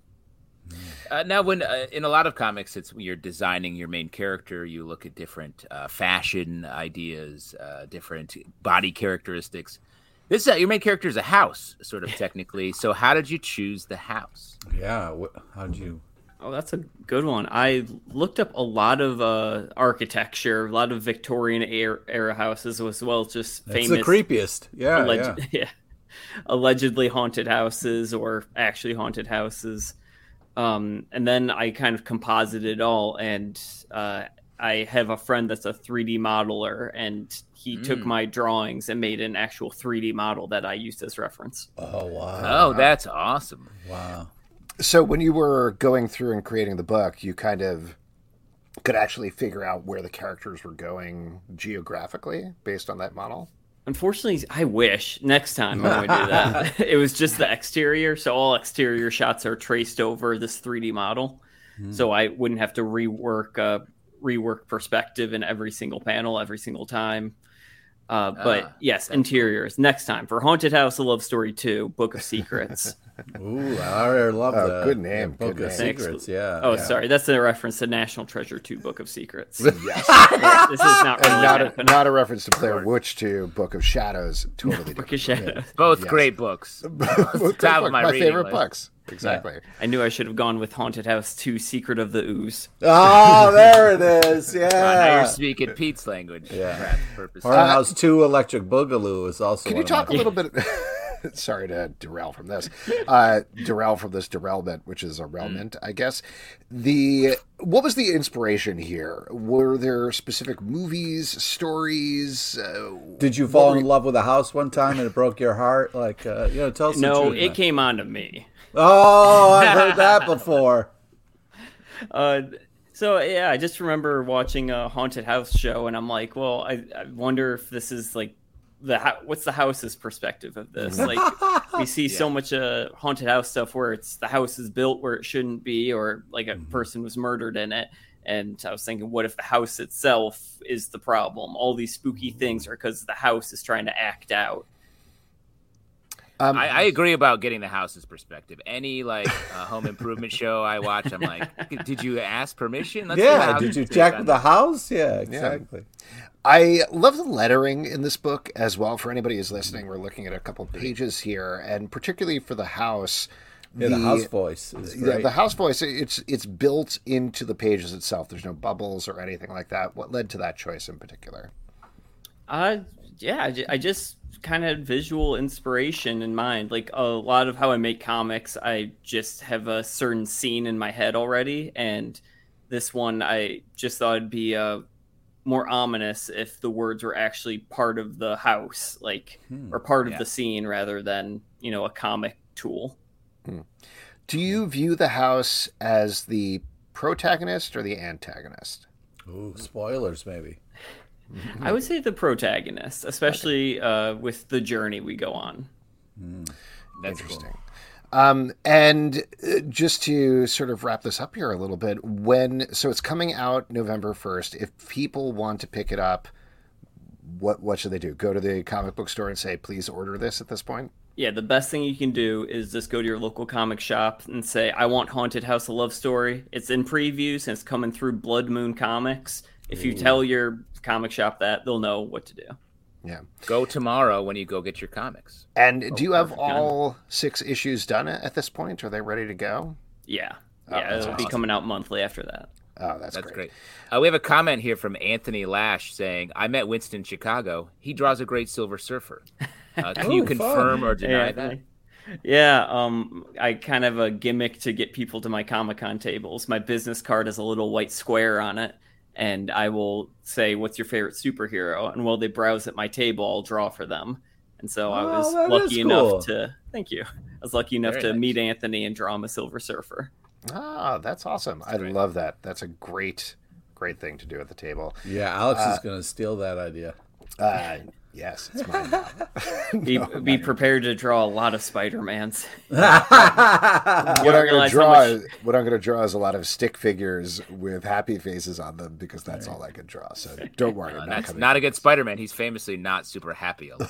S2: Uh, now, when uh, in a lot of comics, it's when you're designing your main character, you look at different uh, fashion ideas, uh, different body characteristics. This uh, your main character is a house, sort of technically. So, how did you choose the house?
S3: Yeah, wh- how'd you?
S7: Oh, that's a good one. I looked up a lot of uh, architecture, a lot of Victorian era, era houses, as well as just
S3: It's
S7: famous,
S3: the creepiest. Yeah,
S7: alleged,
S3: yeah.
S7: yeah, allegedly haunted houses or actually haunted houses. Um, and then I kind of composited it all, and uh, I have a friend that's a three D modeler, and he took
S2: Mm.
S7: my drawings and made an actual three D model that I used as reference.
S3: Oh wow.
S2: Oh, that's awesome.
S3: Wow.
S1: So when you were going through and creating the book, you kind of could actually figure out where the characters were going geographically based on that model?
S7: Unfortunately, I wish next time I would do that. It was just the exterior, so all exterior shots are traced over this three D model, so I wouldn't have to rework uh, rework perspective in every single panel every single time. Uh, but
S2: Ah,
S7: yes, interiors next time for Haunted House: A Love Story two, Book of Secrets.
S3: Ooh, I already love
S1: Oh,
S3: that.
S1: good name,
S3: Yeah, Book
S1: good
S3: of
S1: name.
S3: Secrets. Yeah.
S7: Oh,
S3: yeah.
S7: sorry, that's a reference to National Treasure two, Book of Secrets.
S1: Yes.
S7: This is not really
S1: And not a,
S7: happening.
S1: not a reference to Blair Witch to Book of Shadows. Totally
S7: Book
S1: different.
S7: of Shadows.
S2: Both
S1: Yes.
S2: great books.
S1: Book-
S2: Top of
S1: book,
S2: my
S1: my
S2: reading
S1: favorite
S2: list.
S1: books. Exactly.
S7: I knew I should have gone with Haunted House two, Secret of the Ooze.
S3: Oh, there it is.
S2: Uh, now
S3: Yeah.
S2: you're speaking Pete's language.
S3: Yeah.
S2: For that purpose.
S3: Haunted House two Electric Boogaloo is also.
S1: Can
S3: one
S1: you
S3: of
S1: talk a
S3: my-
S1: little bit? Sorry to derail from this. Uh, derail from this derailment, which is a railment, I guess. The what was the inspiration here? Were there specific movies, stories? Uh,
S3: Did you fall
S1: were
S3: in
S1: you-
S3: love with a house one time and it broke your heart? Like, uh, you know, tell us. the
S7: No,
S3: truth,
S7: it
S3: man.
S7: came on to me.
S3: Oh, I've heard that before.
S7: Uh, so yeah, I just remember watching a haunted house show, and I'm like, well, I, I wonder if this is like the ho- what's the house's perspective of this? Like, we see so much uh, haunted house stuff where it's the house is built where it shouldn't be, or like a person was murdered in it. And I was thinking, what if the house itself is the problem? All these spooky things are because the house is trying to act out.
S1: Um,
S2: I, I agree about getting the house's perspective. Any like uh, home improvement show I watch, I'm like, did you ask permission? Let's see
S3: Yeah.
S2: how
S3: Did you
S2: it's
S3: check
S2: done.
S3: the house? Yeah, exactly.
S1: I love the lettering in this book as well. For anybody who's listening, we're looking at a couple pages here, and particularly for the house.
S3: Yeah, the, house voice is
S1: Yeah,
S3: great.
S1: the house voice, it's it's built into the pages itself. There's no bubbles or anything like that. What led to that choice in particular?
S7: Uh, yeah, I ju- I just kind of had visual inspiration in mind. Like a lot of how I make comics, I just have a certain scene in my head already, and this one I just thought it'd be uh, more ominous if the words were actually part of the house, like or part of
S2: Yeah.
S7: the scene rather than you know a comic tool.
S1: Do you view the house as the protagonist or the antagonist?
S3: Ooh, spoilers maybe.
S7: I would say the protagonist, especially uh, with the journey we go on.
S3: Mm.
S2: That's
S1: Interesting.
S2: cool.
S1: Um, and uh, just to sort of wrap this up here a little bit, when so it's coming out November first. If people want to pick it up, what what should they do? Go to the comic book store and say, please order this at this point?
S7: Yeah, the best thing you can do is just go to your local comic shop and say, I want Haunted House: A Love Story. It's in previews and it's coming through Blood Moon Comics. If you
S1: Ooh.
S7: tell your comic shop that, they'll know what to do.
S1: Yeah.
S2: Go tomorrow when you go get your comics.
S1: And
S7: Oh,
S1: do you have
S7: perfect timing.
S1: all six issues done at this point? Are they ready to go?
S7: Yeah.
S1: Oh,
S7: Yeah,
S1: that's
S7: it'll be
S1: awesome.
S7: coming out monthly after that.
S1: Oh, that's,
S2: That's
S1: great.
S2: great. Uh, we have a comment here from Anthony Lash saying, I met Winston in Chicago. He draws a great Silver Surfer. Uh, can you
S3: Oh, fun.
S2: confirm or deny
S7: Yeah,
S2: that?
S7: Yeah, um, I kind of a gimmick to get people to my Comic-Con tables. My business card has a little white square on it, and I will say, what's your favorite superhero? And while they browse at my table, I'll draw for them. And so I
S3: Oh,
S7: was
S3: that is
S7: lucky
S3: cool.
S7: enough to, thank you. I was lucky enough
S2: Very
S7: to
S2: nice.
S7: meet Anthony and draw him a Silver Surfer.
S1: Ah, that's awesome. I
S2: great.
S1: love that. That's a great, great thing to do at the table.
S3: Yeah, Alex
S1: Uh,
S3: is going to steal that idea.
S1: Uh, yes, it's mine now.
S7: Be,
S1: No,
S7: be
S1: not
S7: prepared to draw a lot of Spider-Mans.
S1: What I'm going to
S7: realize how
S1: draw,
S7: much-
S1: what I'm going to draw is a lot of stick figures with happy faces on them because that's all I can draw. So don't worry.
S2: Uh,
S1: I'm not
S2: that's
S1: coming
S2: not
S1: for
S2: against
S1: this.
S2: Spider-Man. He's famously not super happy a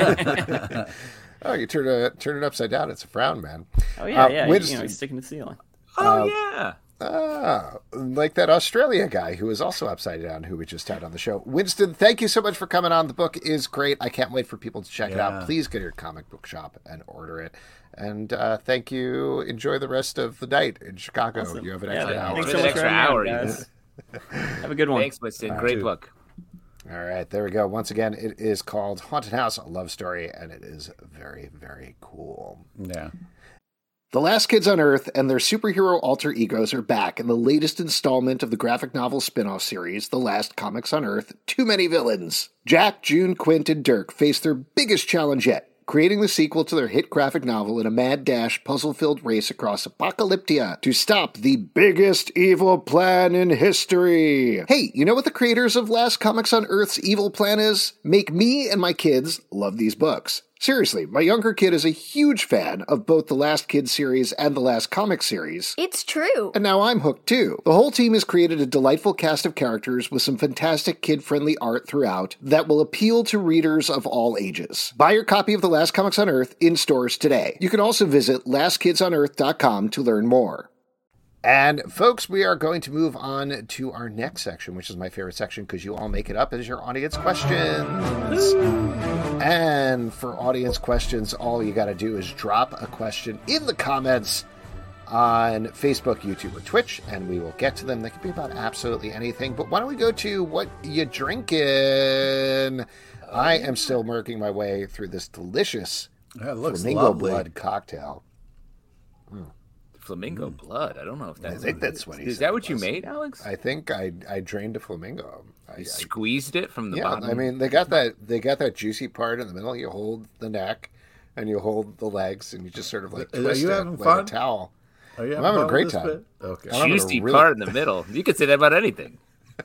S2: lot.
S1: Oh, you turn it turn it upside down. It's a frown, man.
S7: Oh, yeah,
S1: Uh,
S7: yeah. You
S1: Winston-
S7: know, he's sticking to the ceiling.
S2: oh, yeah.
S1: Ah, like that Australia guy who is also upside down, who we just had on the show. Winston, thank you so much for coming on. The book is great. I can't wait for people to check it out.
S3: Yeah.
S1: Please go to your comic book shop and order it. And uh, thank you. Enjoy the rest of the night in Chicago.
S7: Awesome.
S1: You have an
S7: Yeah,
S1: extra hour.
S7: thanks
S2: With
S7: so
S2: an
S7: much for
S2: extra
S7: having
S2: hour,
S7: me on,
S2: even.
S7: guys. Have a good one.
S2: Thanks, Winston. Great
S3: dude.
S2: book.
S1: All right, there we go. Once again, it is called Haunted House: A Love Story, and it is very, very cool.
S3: Yeah.
S1: The Last Kids on Earth and their superhero alter egos are back in the latest installment of the graphic novel spin-off series, The Last Comics on Earth, Too Many Villains. Jack, June, Quint, and Dirk face their biggest challenge yet, creating the sequel to their hit graphic novel in a mad dash, puzzle-filled race across Apocalyptia to stop the biggest evil plan in history. Hey, you know what the creators of Last Comics on Earth's evil plan is? Make me and my kids love these books. Seriously, my younger kid is a huge fan of both the Last Kid series and the Last Comic series.
S8: It's true.
S1: And now I'm hooked too. The whole team has created a delightful cast of characters with some fantastic kid-friendly art throughout that will appeal to readers of all ages. Buy your copy of The Last Comics on Earth in stores today. You can also visit last kids on earth dot com to learn more. And folks, we are going to move on to our next section, which is my favorite section because you all make it up as your audience questions. And for audience questions, all you got to do is drop a question in the comments on Facebook, YouTube, or Twitch, and we will get to them. They can be about absolutely anything. But why don't we go to what you drinking? I am still working my way through this delicious
S3: Yeah, it looks
S1: flamingo
S3: lovely.
S1: blood cocktail.
S2: Flamingo blood. I don't know if that's.
S1: I think that's what he
S2: Is
S1: said
S2: that
S1: it
S2: what you
S1: was.
S2: made, Alex?
S1: I think I I drained a flamingo. I, I,
S2: You squeezed it from the
S1: yeah,
S2: bottom.
S1: I mean they got that they got that juicy part in the middle. You hold the neck, and you hold the legs, and you just sort of like
S3: Are
S1: twist
S3: you
S1: it
S3: having
S1: like
S3: fun?
S1: a towel.
S3: Are you
S1: I'm having a
S3: fun
S1: great
S3: with this
S1: time.
S3: bit? Okay.
S1: I'm having a
S2: juicy
S1: really-
S2: part in the middle. You could say that about anything.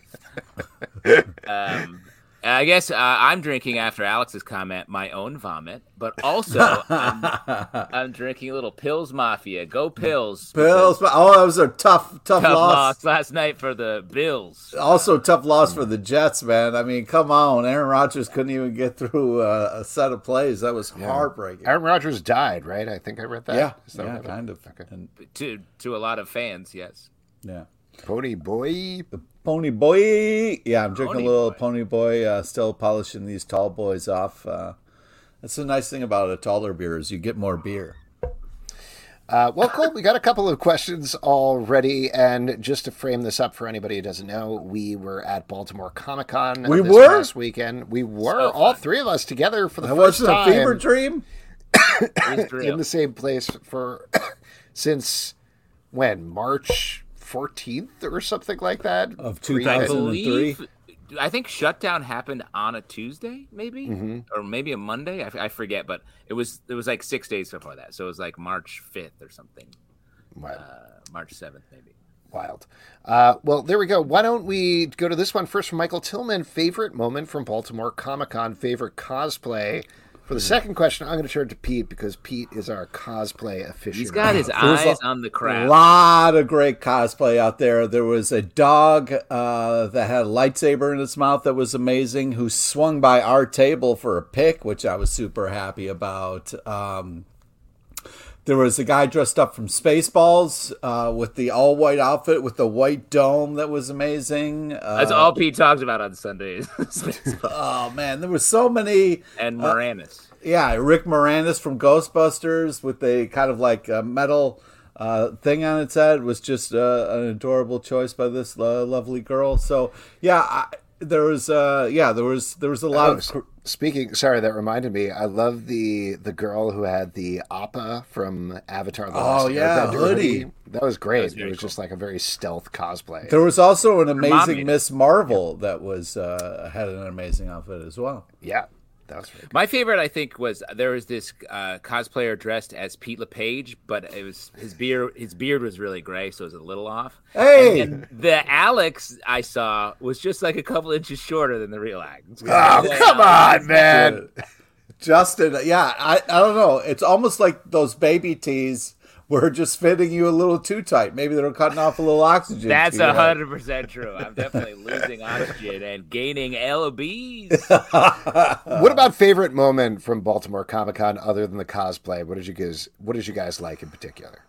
S2: um, I guess uh, I'm drinking after Alex's comment my own vomit, but also I'm, I'm drinking a little Pills Mafia. Go Pills!
S3: Bills. Oh, that was a tough, tough,
S2: Tough
S3: loss.
S2: loss last night for the Bills.
S3: Also, tough loss for the Jets, man. I mean, come on. Aaron Rodgers couldn't even get through uh, a set of plays. That was
S1: Yeah.
S3: heartbreaking.
S1: Aaron Rodgers died, right? I think I read that.
S3: yeah,
S1: Is that
S3: yeah,
S1: what I-
S3: kind of.
S1: Okay.
S3: And,
S2: To to a lot of fans, yes.
S3: yeah.
S1: Pony boy.
S3: Pony Boy. Yeah, I'm drinking
S2: Pony
S3: a little
S2: Boy.
S3: Pony Boy. Uh, still polishing these tall boys off. Uh, that's the nice thing about a taller beer is you get more beer.
S1: Uh, well, cool. We got a couple of questions already, and just to frame this up for anybody who doesn't know, we were at Baltimore Comic Con
S3: We
S1: this
S3: were?
S1: last weekend. We were
S2: So
S1: all
S2: fun.
S1: three of us together for the
S3: That
S1: first
S3: wasn't a
S1: time
S3: fever dream.
S2: It's real.
S1: in the same place for since when March fourteenth or something like that
S3: Of
S1: Pre-
S2: I
S3: two thousand three.
S2: believe. I think shutdown happened on a Tuesday, maybe,
S1: Mm-hmm.
S2: or maybe a Monday. I, f- I forget, but it was it was like six days before that, so it was like March fifth or something,
S1: Wow.
S2: uh, March seventh, maybe.
S1: Wild. Uh, well, there we go. Why don't we go to this one first from Michael Tillman? Favorite moment from Baltimore Comic Con? Favorite cosplay? For the second question, I'm going to turn to Pete because Pete is our cosplay aficionado.
S2: He's got his eyes on the
S3: A
S2: crowd.
S3: lot of great cosplay out there. There was a dog uh, that had a lightsaber in its mouth that was amazing, who swung by our table for a pick, which I was super happy about. Um, there was a guy dressed up from Spaceballs uh, with the all-white outfit with the white dome that was amazing. Uh,
S2: That's all Pete talks about on Sundays.
S3: Oh, man, there were so many.
S2: And Moranis.
S3: Uh, yeah, Rick Moranis from Ghostbusters with a kind of like a metal uh, thing on its head was just uh, an adorable choice by this uh, lovely girl. So, yeah, I, there was uh, yeah, there was there was a lot
S1: Oh,
S3: of... Cr-
S1: Speaking, sorry, that reminded me. I love the the girl who had the Appa from Avatar: The Last
S3: Oh, yeah,
S1: Airbender
S3: hoodie.
S1: That was great.
S2: That was
S1: it
S2: very
S1: was just like a very stealth cosplay.
S3: There was also an
S2: mom
S3: amazing
S2: made it.
S3: Miss Marvel that was uh, had an amazing outfit as well.
S1: Yeah, that was very good.
S2: My favorite, I think, was there was this uh, cosplayer dressed as Pete LePage, but it was his beard. His beard was really gray, so it was a little off.
S3: Hey!
S2: And, and the Alex I saw was just like a couple inches shorter than the real Alex.
S1: Oh, come on, man.
S3: Justin, yeah, I, I don't know. It's almost like those baby tees were just fitting you a little too tight. Maybe they were cutting off a little oxygen.
S2: That's
S3: to you.
S2: a hundred percent true. I'm definitely losing oxygen and gaining L Bs.
S1: What about favorite moment from Baltimore Comic Con other than the cosplay? What did you guys What did you guys like in particular?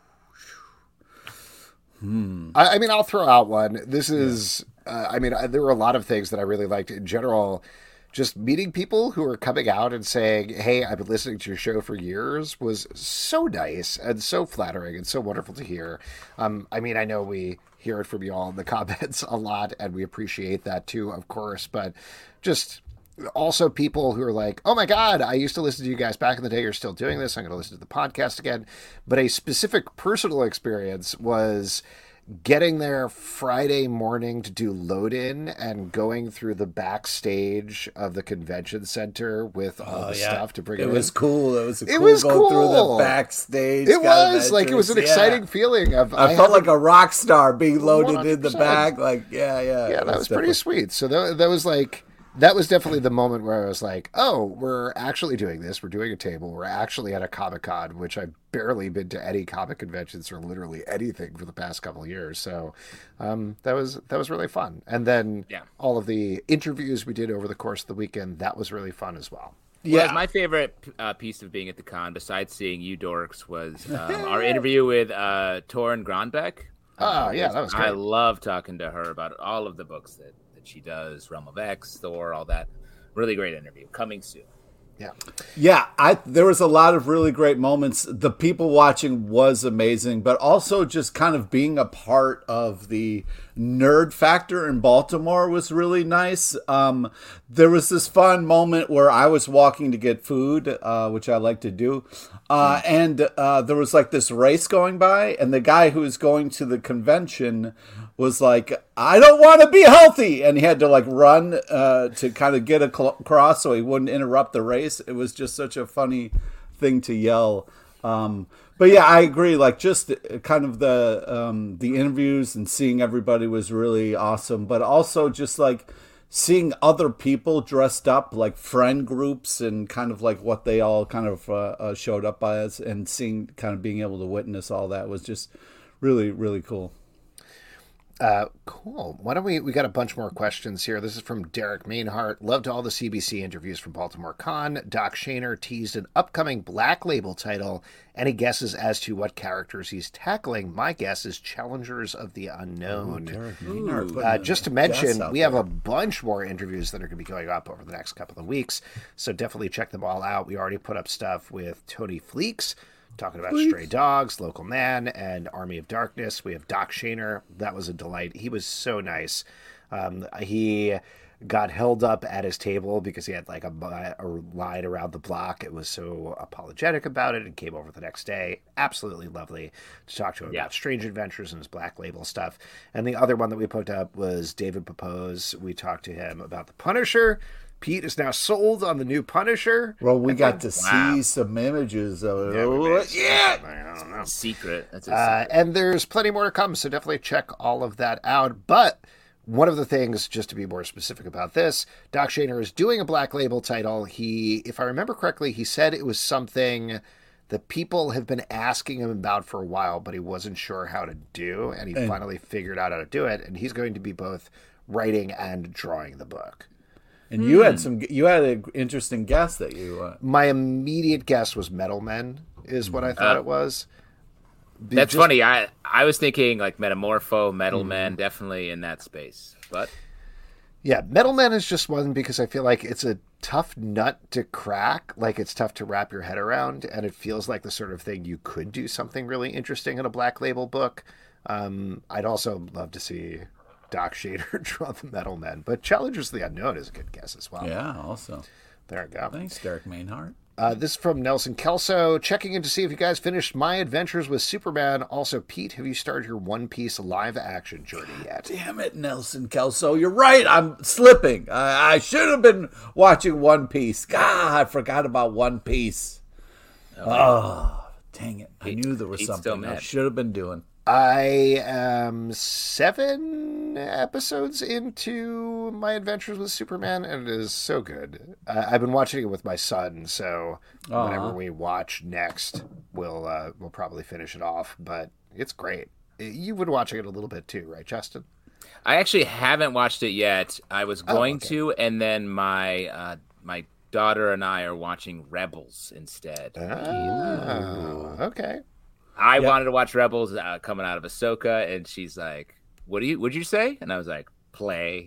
S1: Hmm. I, I mean, I'll throw out one. This is, uh, I mean, I, there were a lot of things that I really liked in general. Just meeting people who are coming out and saying, "Hey, I've been listening to your show for years," was so nice and so flattering and so wonderful to hear. Um, I mean, I know we hear it from you all in the comments a lot, and we appreciate that too, of course. But just also people who are like, "Oh my God, I used to listen to you guys back in the day. You're still doing this. I'm going to listen to the podcast again." But a specific personal experience was getting there Friday morning to do load-in and going through the backstage of the convention center with all
S3: Oh,
S1: the
S3: yeah.
S1: stuff to bring it,
S3: It
S1: in.
S3: was cool. It was
S1: It
S3: cool
S1: was
S3: going through
S1: cool.
S3: the backstage.
S1: It
S3: kind of
S1: was like it was an
S3: entrance. Yeah.
S1: exciting feeling of
S3: I, felt
S1: haven't-
S3: like a rock star being loaded in the
S1: one hundred percent.
S3: back. Like, yeah, yeah.
S1: yeah,
S3: it
S1: that was
S3: definitely-
S1: pretty sweet. So that, that was like, that was definitely the moment where I was like, oh, we're actually doing this. We're doing a table. We're actually at a Comic Con, which I've barely been to any comic conventions or literally anything for the past couple of years. So um, that was that was really fun. And then
S2: Yeah.
S1: all of the interviews we did over the course of the weekend, that was really fun as well.
S2: Yeah,
S3: Yeah.
S2: my favorite uh, piece of being at the con, besides seeing you dorks, was um, our interview with uh, Torrin Gronbeck.
S1: Oh, yeah, that was
S2: I
S1: great.
S2: love talking to her about all of the books that, that she does, Realm of X, Thor, all that. Really great interview. Coming soon.
S1: Yeah.
S3: Yeah, I there was a lot of really great moments. The people watching was amazing, but also just kind of being a part of the nerd factor in Baltimore was really nice. Um, there was this fun moment where I was walking to get food, uh, which I like to do, uh, and uh, there was like this race going by, and the guy who was going to the convention was like, "I don't want to be healthy," and he had to like run uh, to kind of get acl- across so he wouldn't interrupt the race. It was just such a funny thing to yell. Um, but yeah, I agree. Like just kind of the um, the interviews and seeing everybody was really awesome. But also just like seeing other people dressed up, like friend groups, and kind of like what they all kind of uh, uh, showed up as, and seeing kind of being able to witness all that was just really really cool.
S1: Uh, cool. Why don't we? We got a bunch more questions here. This is from Derek Mainhart. Loved all the C B C interviews from Baltimore Con. Doc Shaner teased an upcoming Black Label title. Any guesses as to what characters he's tackling? My guess is Challengers of the Unknown.
S2: Ooh.
S1: Uh, just to mention, we have a bunch more interviews that are going to be going up over the next couple of weeks, so definitely check them all out. We already put up stuff with Tony Fleeks, talking about Stray Dogs, Local Man, and Army of Darkness. We have Doc Shaner. That was a delight. He was so nice. Um, he got held up at his table because he had like a, a line around the block. It was so apologetic about it and came over the next day. Absolutely lovely to talk to him
S2: Yeah.
S1: about Strange Adventures and his Black Label stuff. And the other one that we put up was David Papose. We talked to him about the Punisher. Pete is now sold on the new Punisher.
S3: Well, we
S1: I
S3: got
S1: think-
S3: to
S2: wow.
S3: see some images of it.
S1: Yeah, we made some
S3: Yeah.
S1: stuff. I don't know.
S2: Secret. That's a
S1: Uh,
S2: secret.
S1: and there's plenty more to come, so definitely check all of that out. But one of the things, just to be more specific about this, Doc Shaner is doing a Black Label title. He, if I remember correctly, he said it was something that people have been asking him about for a while, but he wasn't sure how to do, and he and, finally figured out how to do it. And he's going to be both writing and drawing the book.
S3: And you mm. had some, you had an interesting guess that you. Uh...
S1: My immediate guess was Metal Men, is what I thought uh, it was.
S2: That's just funny. I I was thinking like Metamorpho, Metal mm-hmm. Men, definitely in that space. But
S1: yeah, Metal Men is just one because I feel like it's a tough nut to crack. Like it's tough to wrap your head around, and it feels like the sort of thing you could do something really interesting in a Black Label book. Um, I'd also love to see Doc Shaner draw the Metal Men, but Challengers of the Unknown is a good guess as well.
S3: Yeah, also.
S1: There we go.
S3: Thanks, Derek Mainhart.
S1: Uh, this is from Nelson Kelso, checking in to see if you guys finished My Adventures with Superman. Also, Pete, have you started your One Piece live action journey yet?
S3: Damn it, Nelson Kelso. You're right. I'm slipping. I, I should have been watching One Piece. God, I forgot about One Piece. Oh, oh dang it. I knew there was Pete's something I should have been doing.
S1: I am seven episodes into My Adventures with Superman, and it is so good. Uh, I've been watching it with my son, so uh-huh. whenever we watch next, we'll uh, we'll probably finish it off. But it's great. You've been watching it a little bit too, right, Justin?
S2: I actually haven't watched it yet. I was going
S1: oh, okay.
S2: to, and then my uh, my daughter and I are watching Rebels instead.
S1: Oh, okay.
S2: I yep. wanted to watch Rebels uh, coming out of Ahsoka, and she's like, "What do you? What'd you say?" And I was like, "Play."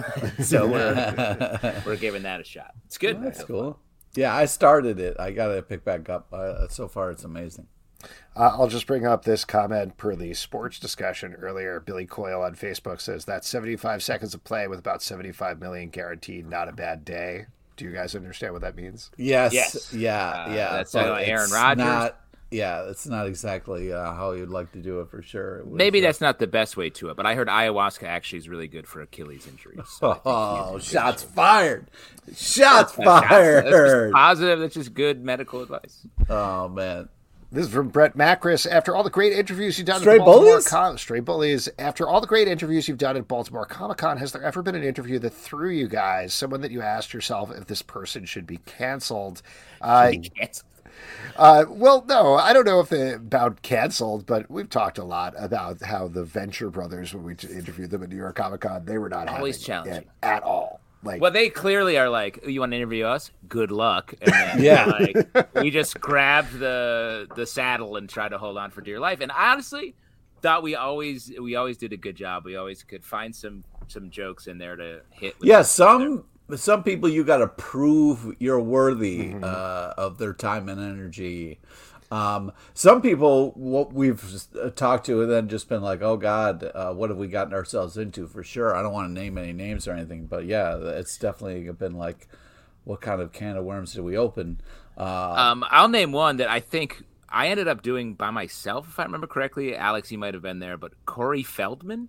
S2: So we're we're giving that a shot. It's good.
S3: Oh, that's cool. Yeah, I started it. I got to pick back up. Uh, so far, it's amazing.
S1: Uh, I'll just bring up this comment per the sports discussion earlier. Billy Coyle on Facebook says that's seventy-five seconds of play with about seventy-five million guaranteed. Not a bad day. Do you guys understand what that means?
S3: Yes.
S2: Yes.
S3: Yeah.
S2: Uh,
S3: yeah.
S2: That's uh, Aaron Rodgers.
S3: Not, yeah, that's not exactly uh, how you'd like to do it for sure. It was,
S2: Maybe
S3: uh,
S2: that's not the best way to it, but I heard ayahuasca actually is really good for Achilles injuries. So
S3: oh, shots fired! Shots fired!
S2: That's just positive. That's just good medical advice.
S3: Oh man.
S1: This is from Brett Macris. After all the great interviews you've done
S3: Stray
S1: at Baltimore
S3: Bullies?
S1: Com- Stray Bullies. After all the great interviews you've done at Baltimore Comic Con, has there ever been an interview that threw you guys? Someone that you asked yourself if this person should be canceled? Uh,
S2: should be canceled.
S1: Uh, well, no, I don't know if they about canceled, but we've talked a lot about how the Venture Brothers, when we interviewed them at New York Comic Con, they were not
S2: always
S1: having
S2: challenging
S1: it at all. Like,
S2: well, they clearly are like, oh, you want to interview us? Good luck. And then,
S3: yeah,
S2: like, we just grabbed the the saddle and tried to hold on for dear life. And I honestly thought we always we always did a good job. We always could find some some jokes in there to hit. With
S3: yeah, some. Some people you got to prove you're worthy
S1: mm-hmm.
S3: uh, of their time and energy. Um, some people, what we've talked to, and then just been like, "Oh God, uh, what have we gotten ourselves into?" For sure, I don't want to name any names or anything, but yeah, it's definitely been like, "What kind of can of worms did we open?" Uh,
S2: um, I'll name one that I think I ended up doing by myself, if I remember correctly. Alex, you might have been there, but Corey Feldman.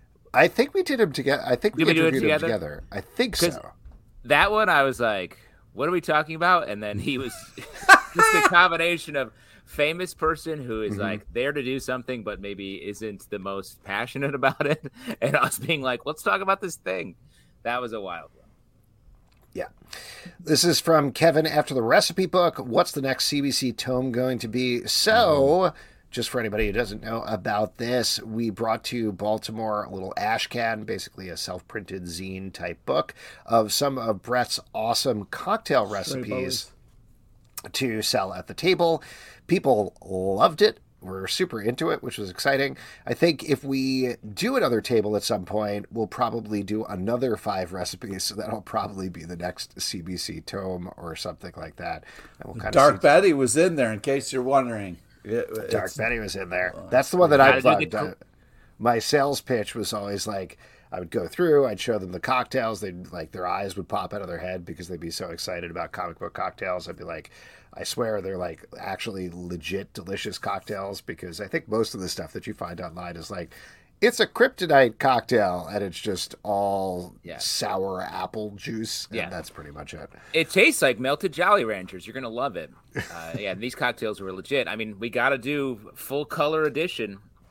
S1: I think we did him together. I think we
S2: did
S1: interviewed
S2: we do it together?
S1: him together. I think so.
S2: That one, I was like, what are we talking about? And then he was just a combination of famous person who is mm-hmm. like there to do something, but maybe isn't the most passionate about it. And us being like, let's talk about this thing. That was a wild one.
S1: Yeah. This is from Kevin after the recipe book. What's the next C B C tome going to be? So... Mm-hmm. Just for anybody who doesn't know about this, we brought to Baltimore a little ash can, basically a self-printed zine type book of some of Brett's awesome cocktail recipes to sell at the table. People loved it. We're super into it, which was exciting. I think if we do another table at some point, we'll probably do another five recipes. So that'll probably be the next C B C tome or something like that. And we'll kind
S3: Dark
S1: of see-
S3: Betty was in there, in case you're wondering.
S1: It, Dark Betty was in there. That's the one that I plugged. Uh, my sales pitch was always like, I would go through, I'd show them the cocktails. They'd like their eyes would pop out of their head because they'd be so excited about comic book cocktails. I'd be like, I swear they're like actually legit delicious cocktails, because I think most of the stuff that you find online is like, it's a kryptonite cocktail, and it's just all yeah. sour apple juice, and yeah. that's pretty much it.
S2: It tastes like melted Jolly Ranchers. You're going to love it. Uh, yeah, these cocktails were legit. I mean, we got to do full color edition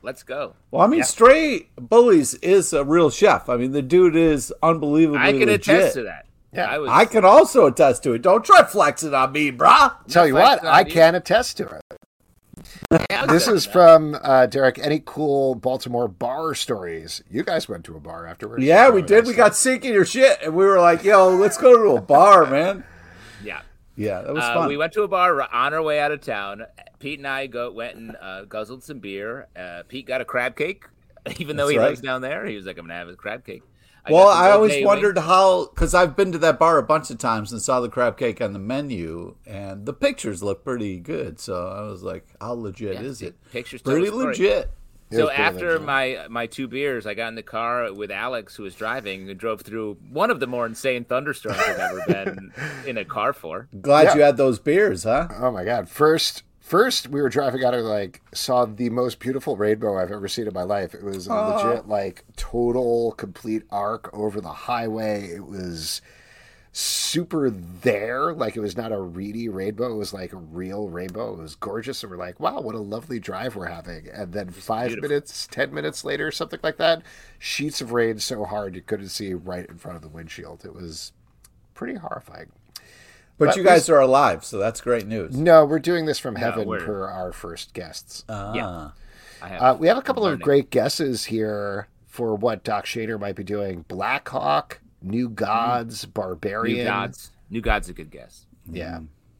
S2: let's go.
S3: Well, I mean,
S1: Yeah.
S3: Stray Bullies is a real chef. I mean, the dude is unbelievably
S2: I can
S3: legit.
S2: attest to that.
S1: Yeah.
S2: I was.
S3: I can also attest to it. Don't try flexing on me, brah.
S1: Tell you
S2: Flex
S1: what,
S2: on
S1: I
S2: you.
S1: can attest to it.
S2: Yeah,
S1: This is from uh, Derek. Any cool Baltimore bar stories? You guys went to a bar afterwards.
S3: Yeah,
S1: Oh,
S3: we did. We
S1: nice.
S3: got sick of your shit, and we were like, "Yo, let's go to a bar, man."
S2: yeah.
S3: Yeah, that was
S2: Uh,
S3: fun.
S2: we went to a bar on our way out of town. Pete and I go went and uh, guzzled some beer. Uh, Pete got a crab cake, even though
S3: That's
S2: he
S3: right.
S2: lives down there. He was like, "I'm gonna have a crab cake." I
S3: well,
S2: got some
S3: I
S2: Old
S3: always
S2: Bay
S3: wondered
S2: wings.
S3: how, because I've been to that bar a bunch of times and saw the crab cake on the menu, and the pictures look pretty good. So I was like, "How legit
S2: Yeah,
S3: is
S2: the
S3: it?"
S2: Pictures tell
S3: Pretty
S2: the story.
S3: legit.
S1: It
S2: So
S1: was pretty
S2: after
S1: legit.
S2: my my two beers, I got in the car with Alex, who was driving, and drove through one of the more insane thunderstorms I've ever been in a car for.
S3: Glad
S1: Yeah.
S3: you had those beers, huh?
S1: Oh my god! First, first we were driving out and like saw the most beautiful rainbow I've ever seen in my life. It was a legit, like total, complete arc over the highway. It was super there, like it was not a reedy rainbow. It was like a real rainbow. It was gorgeous, and we're like, wow, what a lovely drive we're having. And then five
S2: beautiful.
S1: minutes, ten minutes later, something like that, sheets of rain so hard you couldn't see right in front of the windshield. It was pretty horrifying.
S3: But,
S1: But
S3: you
S1: we-
S3: guys are alive, so that's great news.
S1: No, we're doing this from heaven
S2: we're-
S1: per our first guests.
S3: Ah.
S2: Yeah. I have
S1: Uh, we have a couple of
S2: learning.
S1: great guesses here for what Doc Shader might be doing. Blackhawk, New Gods, Barbarian.
S2: New Gods. New Gods a good guess.
S1: Yeah.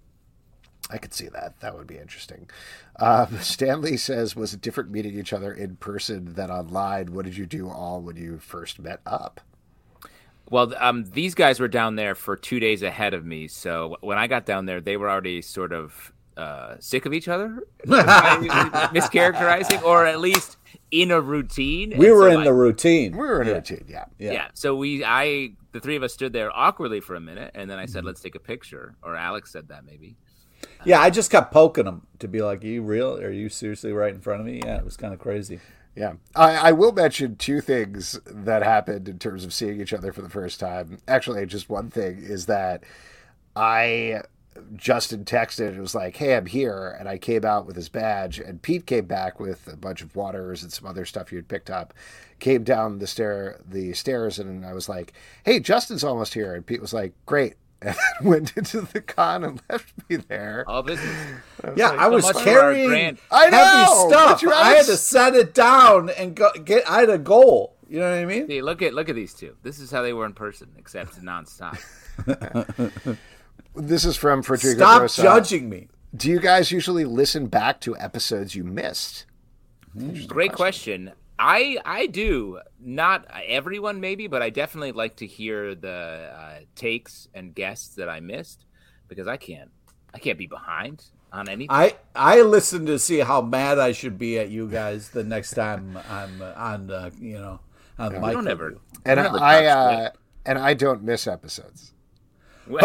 S1: I could see that. That would be interesting. Um, Stanley says, was it different meeting each other in person than online? What did you do all when you first met up?
S2: Well, um, these guys were down there for two days ahead of me, so when I got down there, they were already sort of uh, sick of each other, mischaracterizing, or at least in a routine.
S3: We
S2: And
S3: were
S2: so
S3: in
S2: I-
S3: the routine.
S1: We were in
S3: yeah.
S1: a routine, yeah.
S3: Yeah.
S2: Yeah. So we, I, the three of us stood there awkwardly for a minute, and then I
S3: Mm-hmm.
S2: said, "Let's take a picture." Or Alex said that maybe.
S3: Yeah, I just kept poking them to be like, "Are you real? Are you seriously right in front of me?" Yeah, it was kind of crazy.
S1: Yeah. I, I will mention two things that happened in terms of seeing each other for the first time. Actually, just one thing is that I, Justin texted and was like, hey, I'm here. And I came out with his badge. And Pete came back with a bunch of waters and some other stuff you had picked up. Came down the stair, the stairs, and I was like, hey, Justin's almost here. And Pete was like, great. And then went into the con and left me there.
S2: All business.
S3: Yeah, I was
S2: much for our
S3: carrying
S2: grand-
S1: I know,
S3: heavy
S1: but
S3: stuff.
S1: you had
S3: I
S1: to
S3: had to
S1: s-
S3: set it down and go, get. I had a goal. You know what I mean?
S2: See, look at look at these two. This is how they were in person, except nonstop.
S1: This is from Frederico
S3: Stop
S1: Grossa.
S3: judging me.
S1: Do you guys usually listen back to episodes you missed?
S2: Great question. I I do. Not everyone maybe, but I definitely like to hear the uh, takes and guests that I missed because I can't I can't be behind on anything.
S3: I I listen to see how mad I should be at you guys the next time I'm uh, on. Uh, you know, on the
S2: we
S3: mic.
S2: don't
S3: with
S2: ever.
S3: you.
S1: And
S2: we never
S1: I
S2: touch
S1: uh, and I don't miss episodes.
S2: Well,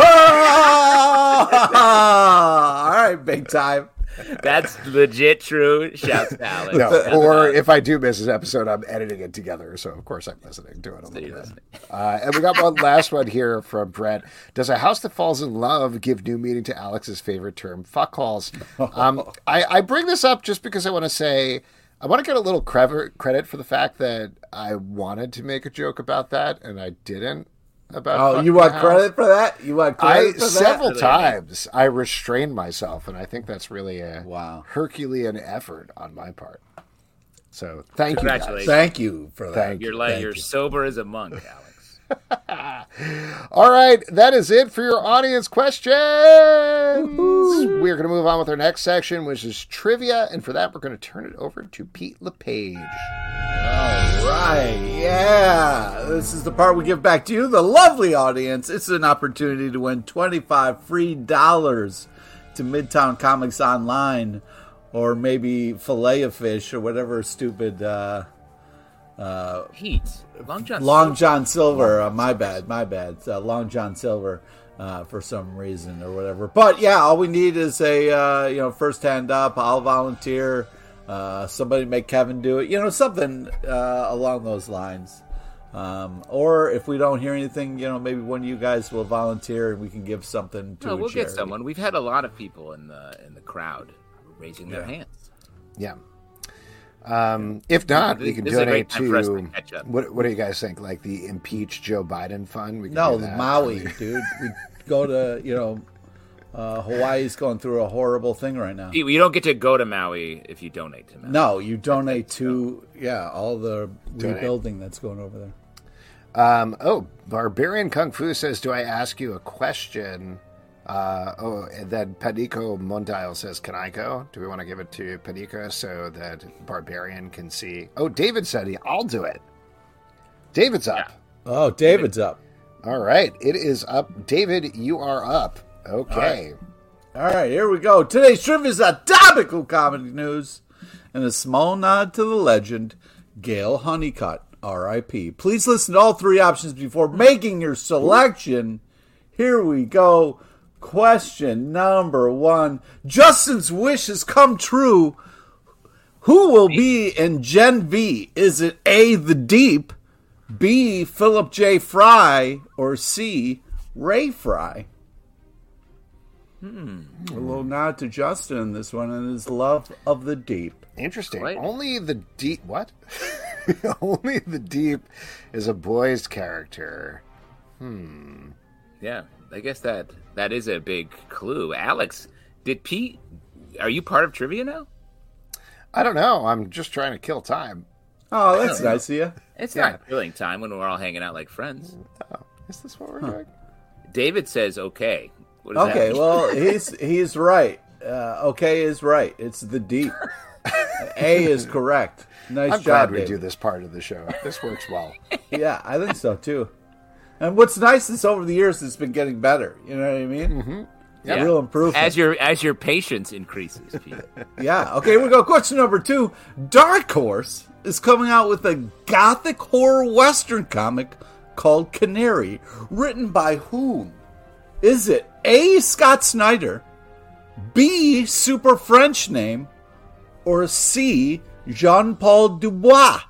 S3: Oh! All right, big time.
S2: that's legit true. Shouts to Alex.
S1: No,
S2: Shouts
S1: or
S2: to
S1: if I do miss an episode, I'm editing it together. So of course I'm listening to it a little
S2: you're
S1: bit.
S2: listening.
S1: Uh, and we got one last one here from Brett. Does a house that falls in love give new meaning to Alex's favorite term, fuck calls? Um, I, I bring this up just because I want to say I want to get a little credit credit for the fact that I wanted to make a joke about that and I didn't. About
S3: Oh,
S1: fuck
S3: you
S1: my
S3: want
S1: house.
S3: credit for that? You want
S1: I
S3: credit for
S1: several
S3: that?
S1: times I restrained myself, and I think that's really a
S3: Wow.
S1: Herculean effort on my part. So thank you, guys.
S2: Congratulations.
S3: Thank you for that.
S1: Thank
S2: You're like
S3: Thank
S2: you're
S3: you.
S2: sober as a monk, Alex.
S1: All right, that is it for your audience questions. We're going to move on with our next section, which is trivia, and for that, we're going to turn it over to Pete LePage.
S3: All right, yeah. This is the part we give back to you, the lovely audience. It's an opportunity to win twenty-five free dollars to Midtown Comics Online, or maybe Filet of Fish, or whatever stupid uh,
S2: Pete, Long John.
S3: Long John Silver. Uh, my bad, my bad. Uh, Long John Silver. Uh, for some reason or whatever, but yeah, all we need is a uh, you know first hand up. I'll volunteer. Uh, somebody make Kevin do it. You know, something uh, along those lines. Um, or if we don't hear anything, you know, maybe one of you guys will volunteer and we can give something to
S2: No,
S3: a
S2: we'll
S3: charity.
S2: get someone. We've had a lot of people in the in the crowd raising their
S3: Yeah.
S2: hands.
S1: Yeah. Um, if not, we can
S2: This is a
S1: donate
S2: great time for us to
S1: to.
S2: catch up.
S1: What, what do you guys think? Like the impeach Joe Biden fund? We can
S3: No,
S1: do
S3: the
S1: that.
S3: Maui, dude. We go to, you know, uh, Hawaii's going through a horrible thing right now.
S2: You you don't get to go to Maui if you donate to Maui.
S3: No, you donate to, yeah, all the
S1: Donate.
S3: rebuilding that's going over there.
S1: Um, oh, Barbarian Kung Fu says, do I ask you a question? Uh, oh, and then Panico Mondial says, can I go? Do we want to give it to Panico so that Barbarian can see? Oh, David said he, I'll do it. David's up.
S2: Yeah.
S3: Oh, David's up.
S1: All right, it is up. David, you are up. Okay.
S3: All right, here we go. Today's trivia is a topical comedy news and a small nod to the legend, Gail Honeycutt, R I P Please listen to all three options before making your selection. Here we go. Question number one. Justin's wish has come true. Who will be in Gen V? Is it A, The Deep, B, Philip J. Fry, or C, Ray Fry? Hmm. A little nod to Justin in this one and his love of the deep.
S1: Interesting.
S2: Right.
S1: Only the deep. What? Only the deep is a boy's character. Hmm.
S2: Yeah, I guess that that is a big clue. Alex, did Pete? Are you part of trivia now?
S1: I don't know. I'm just trying to kill time.
S3: Oh, that's nice of you.
S2: It's
S1: Yeah.
S2: not killing time when we're all hanging out like friends.
S1: Oh, is this what we're doing?
S2: David says okay. What does that
S3: Okay,
S2: mean?
S3: well, he's he's right. Uh, okay is right. It's the deep. A is correct. Nice
S1: I'm
S3: job,
S1: glad we
S3: David.
S1: do this part of the show. This works well.
S3: Yeah, I think so too. And what's nice is over the years it's been getting better. You know what I mean? Mm-hmm.
S2: Yeah.
S3: Real improvement.
S2: as your as your patience increases, Pete.
S3: Yeah. Okay, here we go. Question number two. Dark Horse is coming out with a gothic horror western comic called Canary, written by whom? Is it A, Scott Snyder, B, super French name, or C, Jean-Paul Dubois?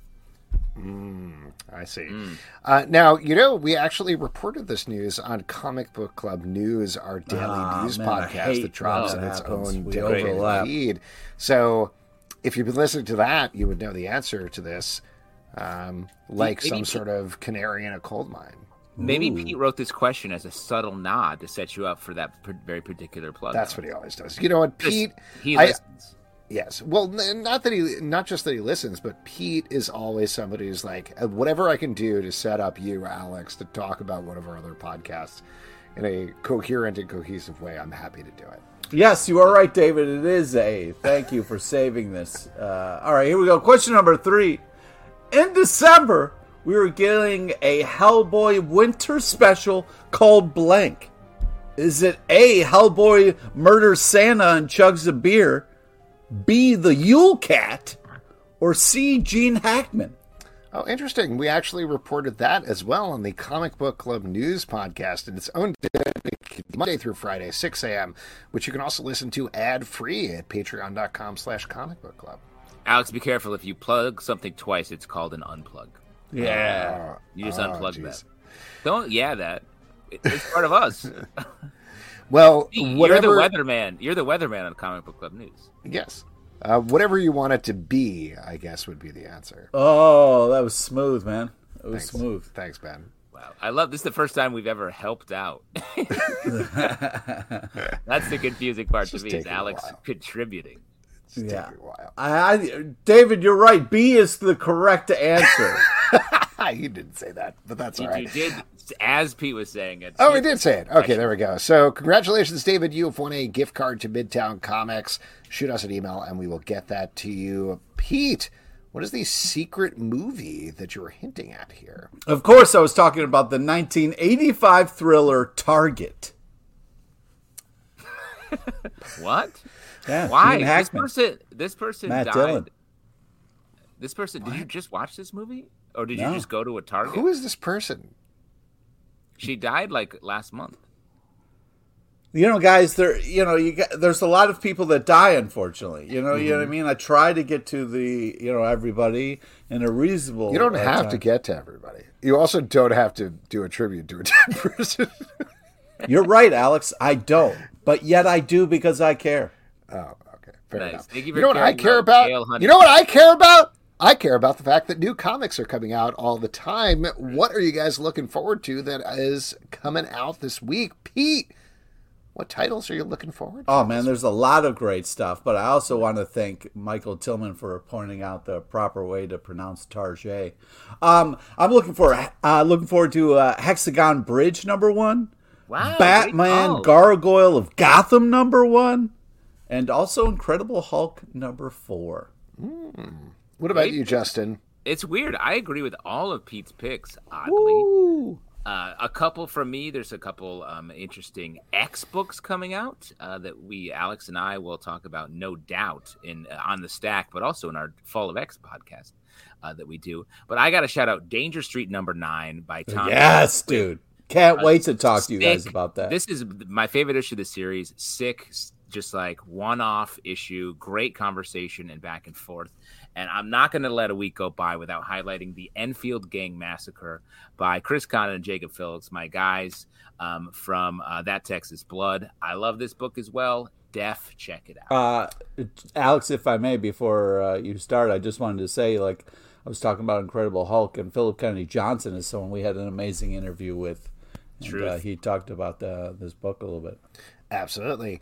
S1: I see. Uh, now, you know, we actually reported this news on Comic Book Club News, our daily
S3: Ah,
S1: news
S3: man, I
S1: podcast
S3: hate
S1: that drops
S3: when
S1: in
S3: that
S1: its
S3: happens.
S1: own
S3: We
S1: dedicated
S3: overlap.
S1: feed. So, if you've been listening to that, you would know the answer to this, um, like
S2: Maybe
S1: some
S2: Pete-
S1: sort of canary in a coal mine.
S2: Maybe
S3: Ooh.
S2: Pete wrote this question as a subtle nod to set you up for that per- very particular plug.
S1: That's what he always does. You know what, Pete?
S2: He
S1: I-
S2: listens.
S1: Yes. Well, n- not that he, not just that he listens, but Pete is always somebody who's like, "Uh, whatever I can do to set up you, Alex, to talk about one of our other podcasts in a coherent and cohesive way, I'm happy to do it.
S3: Yes, you are right, David. It is A. Thank you for saving this. Uh, all right, here we go. Question number three. In December, we were getting a Hellboy winter special called blank. Is it A, Hellboy murders Santa and chugs a beer, B, the Yule Cat, or C, Gene Hackman?
S1: Oh, interesting. We actually reported that as well on the Comic Book Club News podcast in its own Monday through Friday, six a.m., which you can also listen to ad-free at patreon.com slash comic book club.
S2: Alex, be careful. If you plug something twice, it's called an unplug.
S3: Yeah.
S2: You just
S1: Oh,
S2: unplug
S1: geez.
S2: that. Don't, yeah, that. It- It's part of us.
S1: Well,
S2: You're
S1: whatever...
S2: the weatherman. You're the weatherman on Comic Book Club News.
S1: Yes. Uh, whatever you want it to be, I guess, would be the answer.
S3: Oh, that was smooth, man. It was
S1: Thanks.
S3: smooth.
S1: Thanks, Ben.
S2: Wow. I love this. Is the first time we've ever helped out. That's the confusing part to
S1: just
S2: me is
S1: taking a
S2: Alex
S1: while.
S2: contributing.
S1: It's
S3: Yeah.
S1: taking a while.
S3: I, I, David, you're right. B is the correct answer.
S1: You didn't say that, but that's
S2: You,
S1: all right.
S2: you did, as Pete was saying it.
S1: Oh, we did say it. Okay, there we go. So, congratulations, David. You have won a gift card to Midtown Comics. Shoot us an email, and we will get that to you. Pete, what is the secret movie that you were hinting at here?
S3: Of course, I was talking about the nineteen eighty-five thriller Target.
S2: What?
S3: Yeah,
S2: Why?
S3: Gene
S2: This
S3: Hackman.
S2: person. This person
S3: Matt
S2: died.
S3: Dillon.
S2: This person. Did you just watch this movie, or did
S3: No.
S2: you just go to a Target?
S1: Who is this person?
S2: She died like last month.
S3: You know, guys, there. You know, you got, there's a lot of people that die. Unfortunately, you know, you know what I mean. I try to get to the, you know, everybody in a reasonable.
S1: You don't
S3: uh,
S1: have
S3: time.
S1: to get to everybody. You also don't have to do a tribute to a dead person.
S3: You're right, Alex. I don't, but yet I do because I care.
S1: Oh, okay. Fair
S2: Nice.
S1: enough.
S2: Thank you
S1: You
S2: for
S1: know what I
S2: caring
S1: care
S2: about
S1: about?
S2: Kale Honey.
S1: You know what I care about? I care about the fact that new comics are coming out all the time. What are you guys looking forward to that is coming out this week? Pete, what titles are you looking forward to?
S3: Oh, man, there's a lot of great stuff, but I also want to thank Michael Tillman for pointing out the proper way to pronounce Tarjay. Um, I'm looking for uh, looking forward to uh, Hexagon Bridge number one,
S2: Wow,
S3: Batman
S2: great.
S3: Gargoyle of Gotham number one, and also Incredible Hulk number four.
S1: Mm. What about
S2: Great.
S1: you, Justin?
S2: It's weird. I agree with all of Pete's picks, oddly. Uh, a couple from me. There's a couple um, interesting X books coming out uh, that we, Alex and I, will talk about, no doubt, in uh, on the stack, but also in our Fall of X podcast uh, that we do. But I got to shout out Danger Street number nine by Tom.
S3: Yes, dude. Can't
S2: Uh,
S3: wait to talk to you guys
S2: sick.
S3: about that.
S2: This is my favorite issue of the series. Sick, just like one-off issue, great conversation and back and forth. And I'm not going to let a week go by without highlighting the Enfield Gang Massacre by Chris Condon and Jacob Phillips, my guys um, from uh, That Texas Blood. I love this book as well. Def, check it out.
S3: Uh, Alex, if I may, before uh, you start, I just wanted to say, like, I was talking about Incredible Hulk, and Philip Kennedy Johnson is someone we had an amazing interview with. And, uh, he talked about the, this book a little bit.
S1: Absolutely.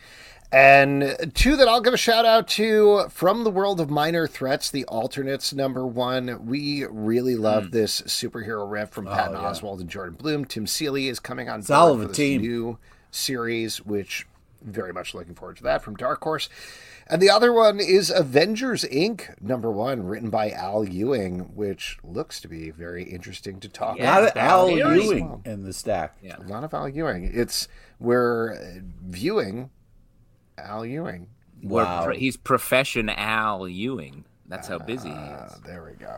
S1: And two that I'll give a shout out to from the world of Minor Threats, the Alternates number one. We really love mm. this superhero riff from Patton oh, yeah. Oswalt and Jordan Bloom. Tim Seeley is coming on board for this team. new series, which very much looking forward to that from Dark Horse. And the other one is Avengers Incorporated number one, written by Al Ewing, which looks to be very interesting to talk
S3: yeah,
S1: about.
S3: Al Ewing well. in the stack.
S1: Yeah. A lot of Al Ewing. It's we're viewing Al Ewing.
S2: Wow. He's profession Al Ewing. That's how busy he is.
S1: Uh, there we go.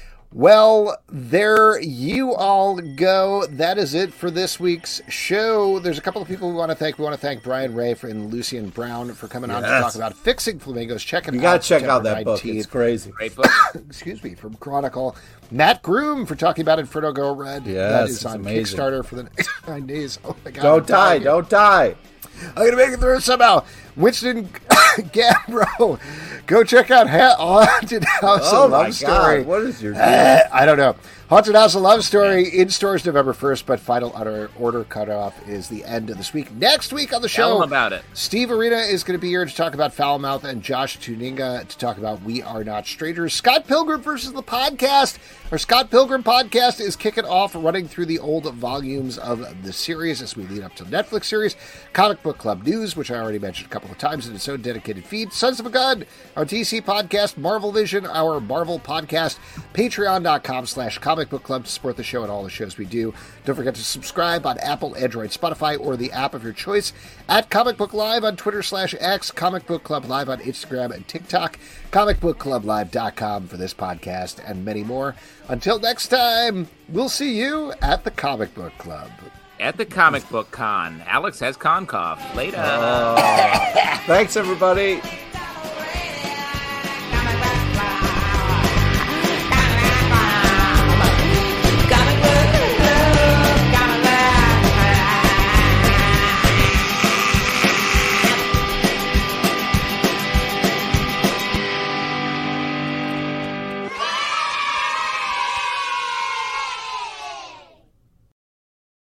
S1: Well, there you all go. That is it for this week's show. There's a couple of people we want to thank. We want to thank Brian Ray for, and Lucian Brown for coming yes. on to talk about Fixing Flamingos. Check it
S3: you
S1: out.
S3: You got to check out that
S1: nineteenth.
S3: book. It's crazy.
S2: Great book.
S1: Excuse me, from Chronicle. Matt Groom for talking about Inferno Go Red.
S3: Yes,
S1: that is on
S3: amazing.
S1: Kickstarter for the next nine days. Oh my God.
S3: Don't die. Dying. Don't die.
S1: I'm going to make it through somehow. Winston Gambro. Go check out Haunted House
S3: oh
S1: of Love Story.
S3: God. What is your deal?
S1: Uh, I don't know. Haunted House of Love Story in stores November first, but final order, order cutoff is the end of this week. Next week on the show,
S2: Tell them about it.
S1: Steve Arena is going to be here to talk about Foul Mouth, and Josh Tuninga to talk about We Are Not Strangers. Scott Pilgrim versus the podcast. Our Scott Pilgrim podcast is kicking off, running through the old volumes of the series as we lead up to the Netflix series. Comic Book Club News, which I already mentioned a couple of times in its own dedicated feed. Sons of a Gun, our D C podcast. Marvel Vision, our Marvel podcast. Patreon.com slash Comic Book Club to support the show and all the shows we do. Don't forget to subscribe on Apple, Android, Spotify, or the app of your choice. At Comic Book Live on Twitter slash X. Comic Book Club Live on Instagram and TikTok. comic book club live dot com for this podcast and many more. Until next time, we'll see you at the Comic Book Club.
S2: At the Comic Book Con. Alex has con cough. Later.
S3: Oh. Thanks, everybody.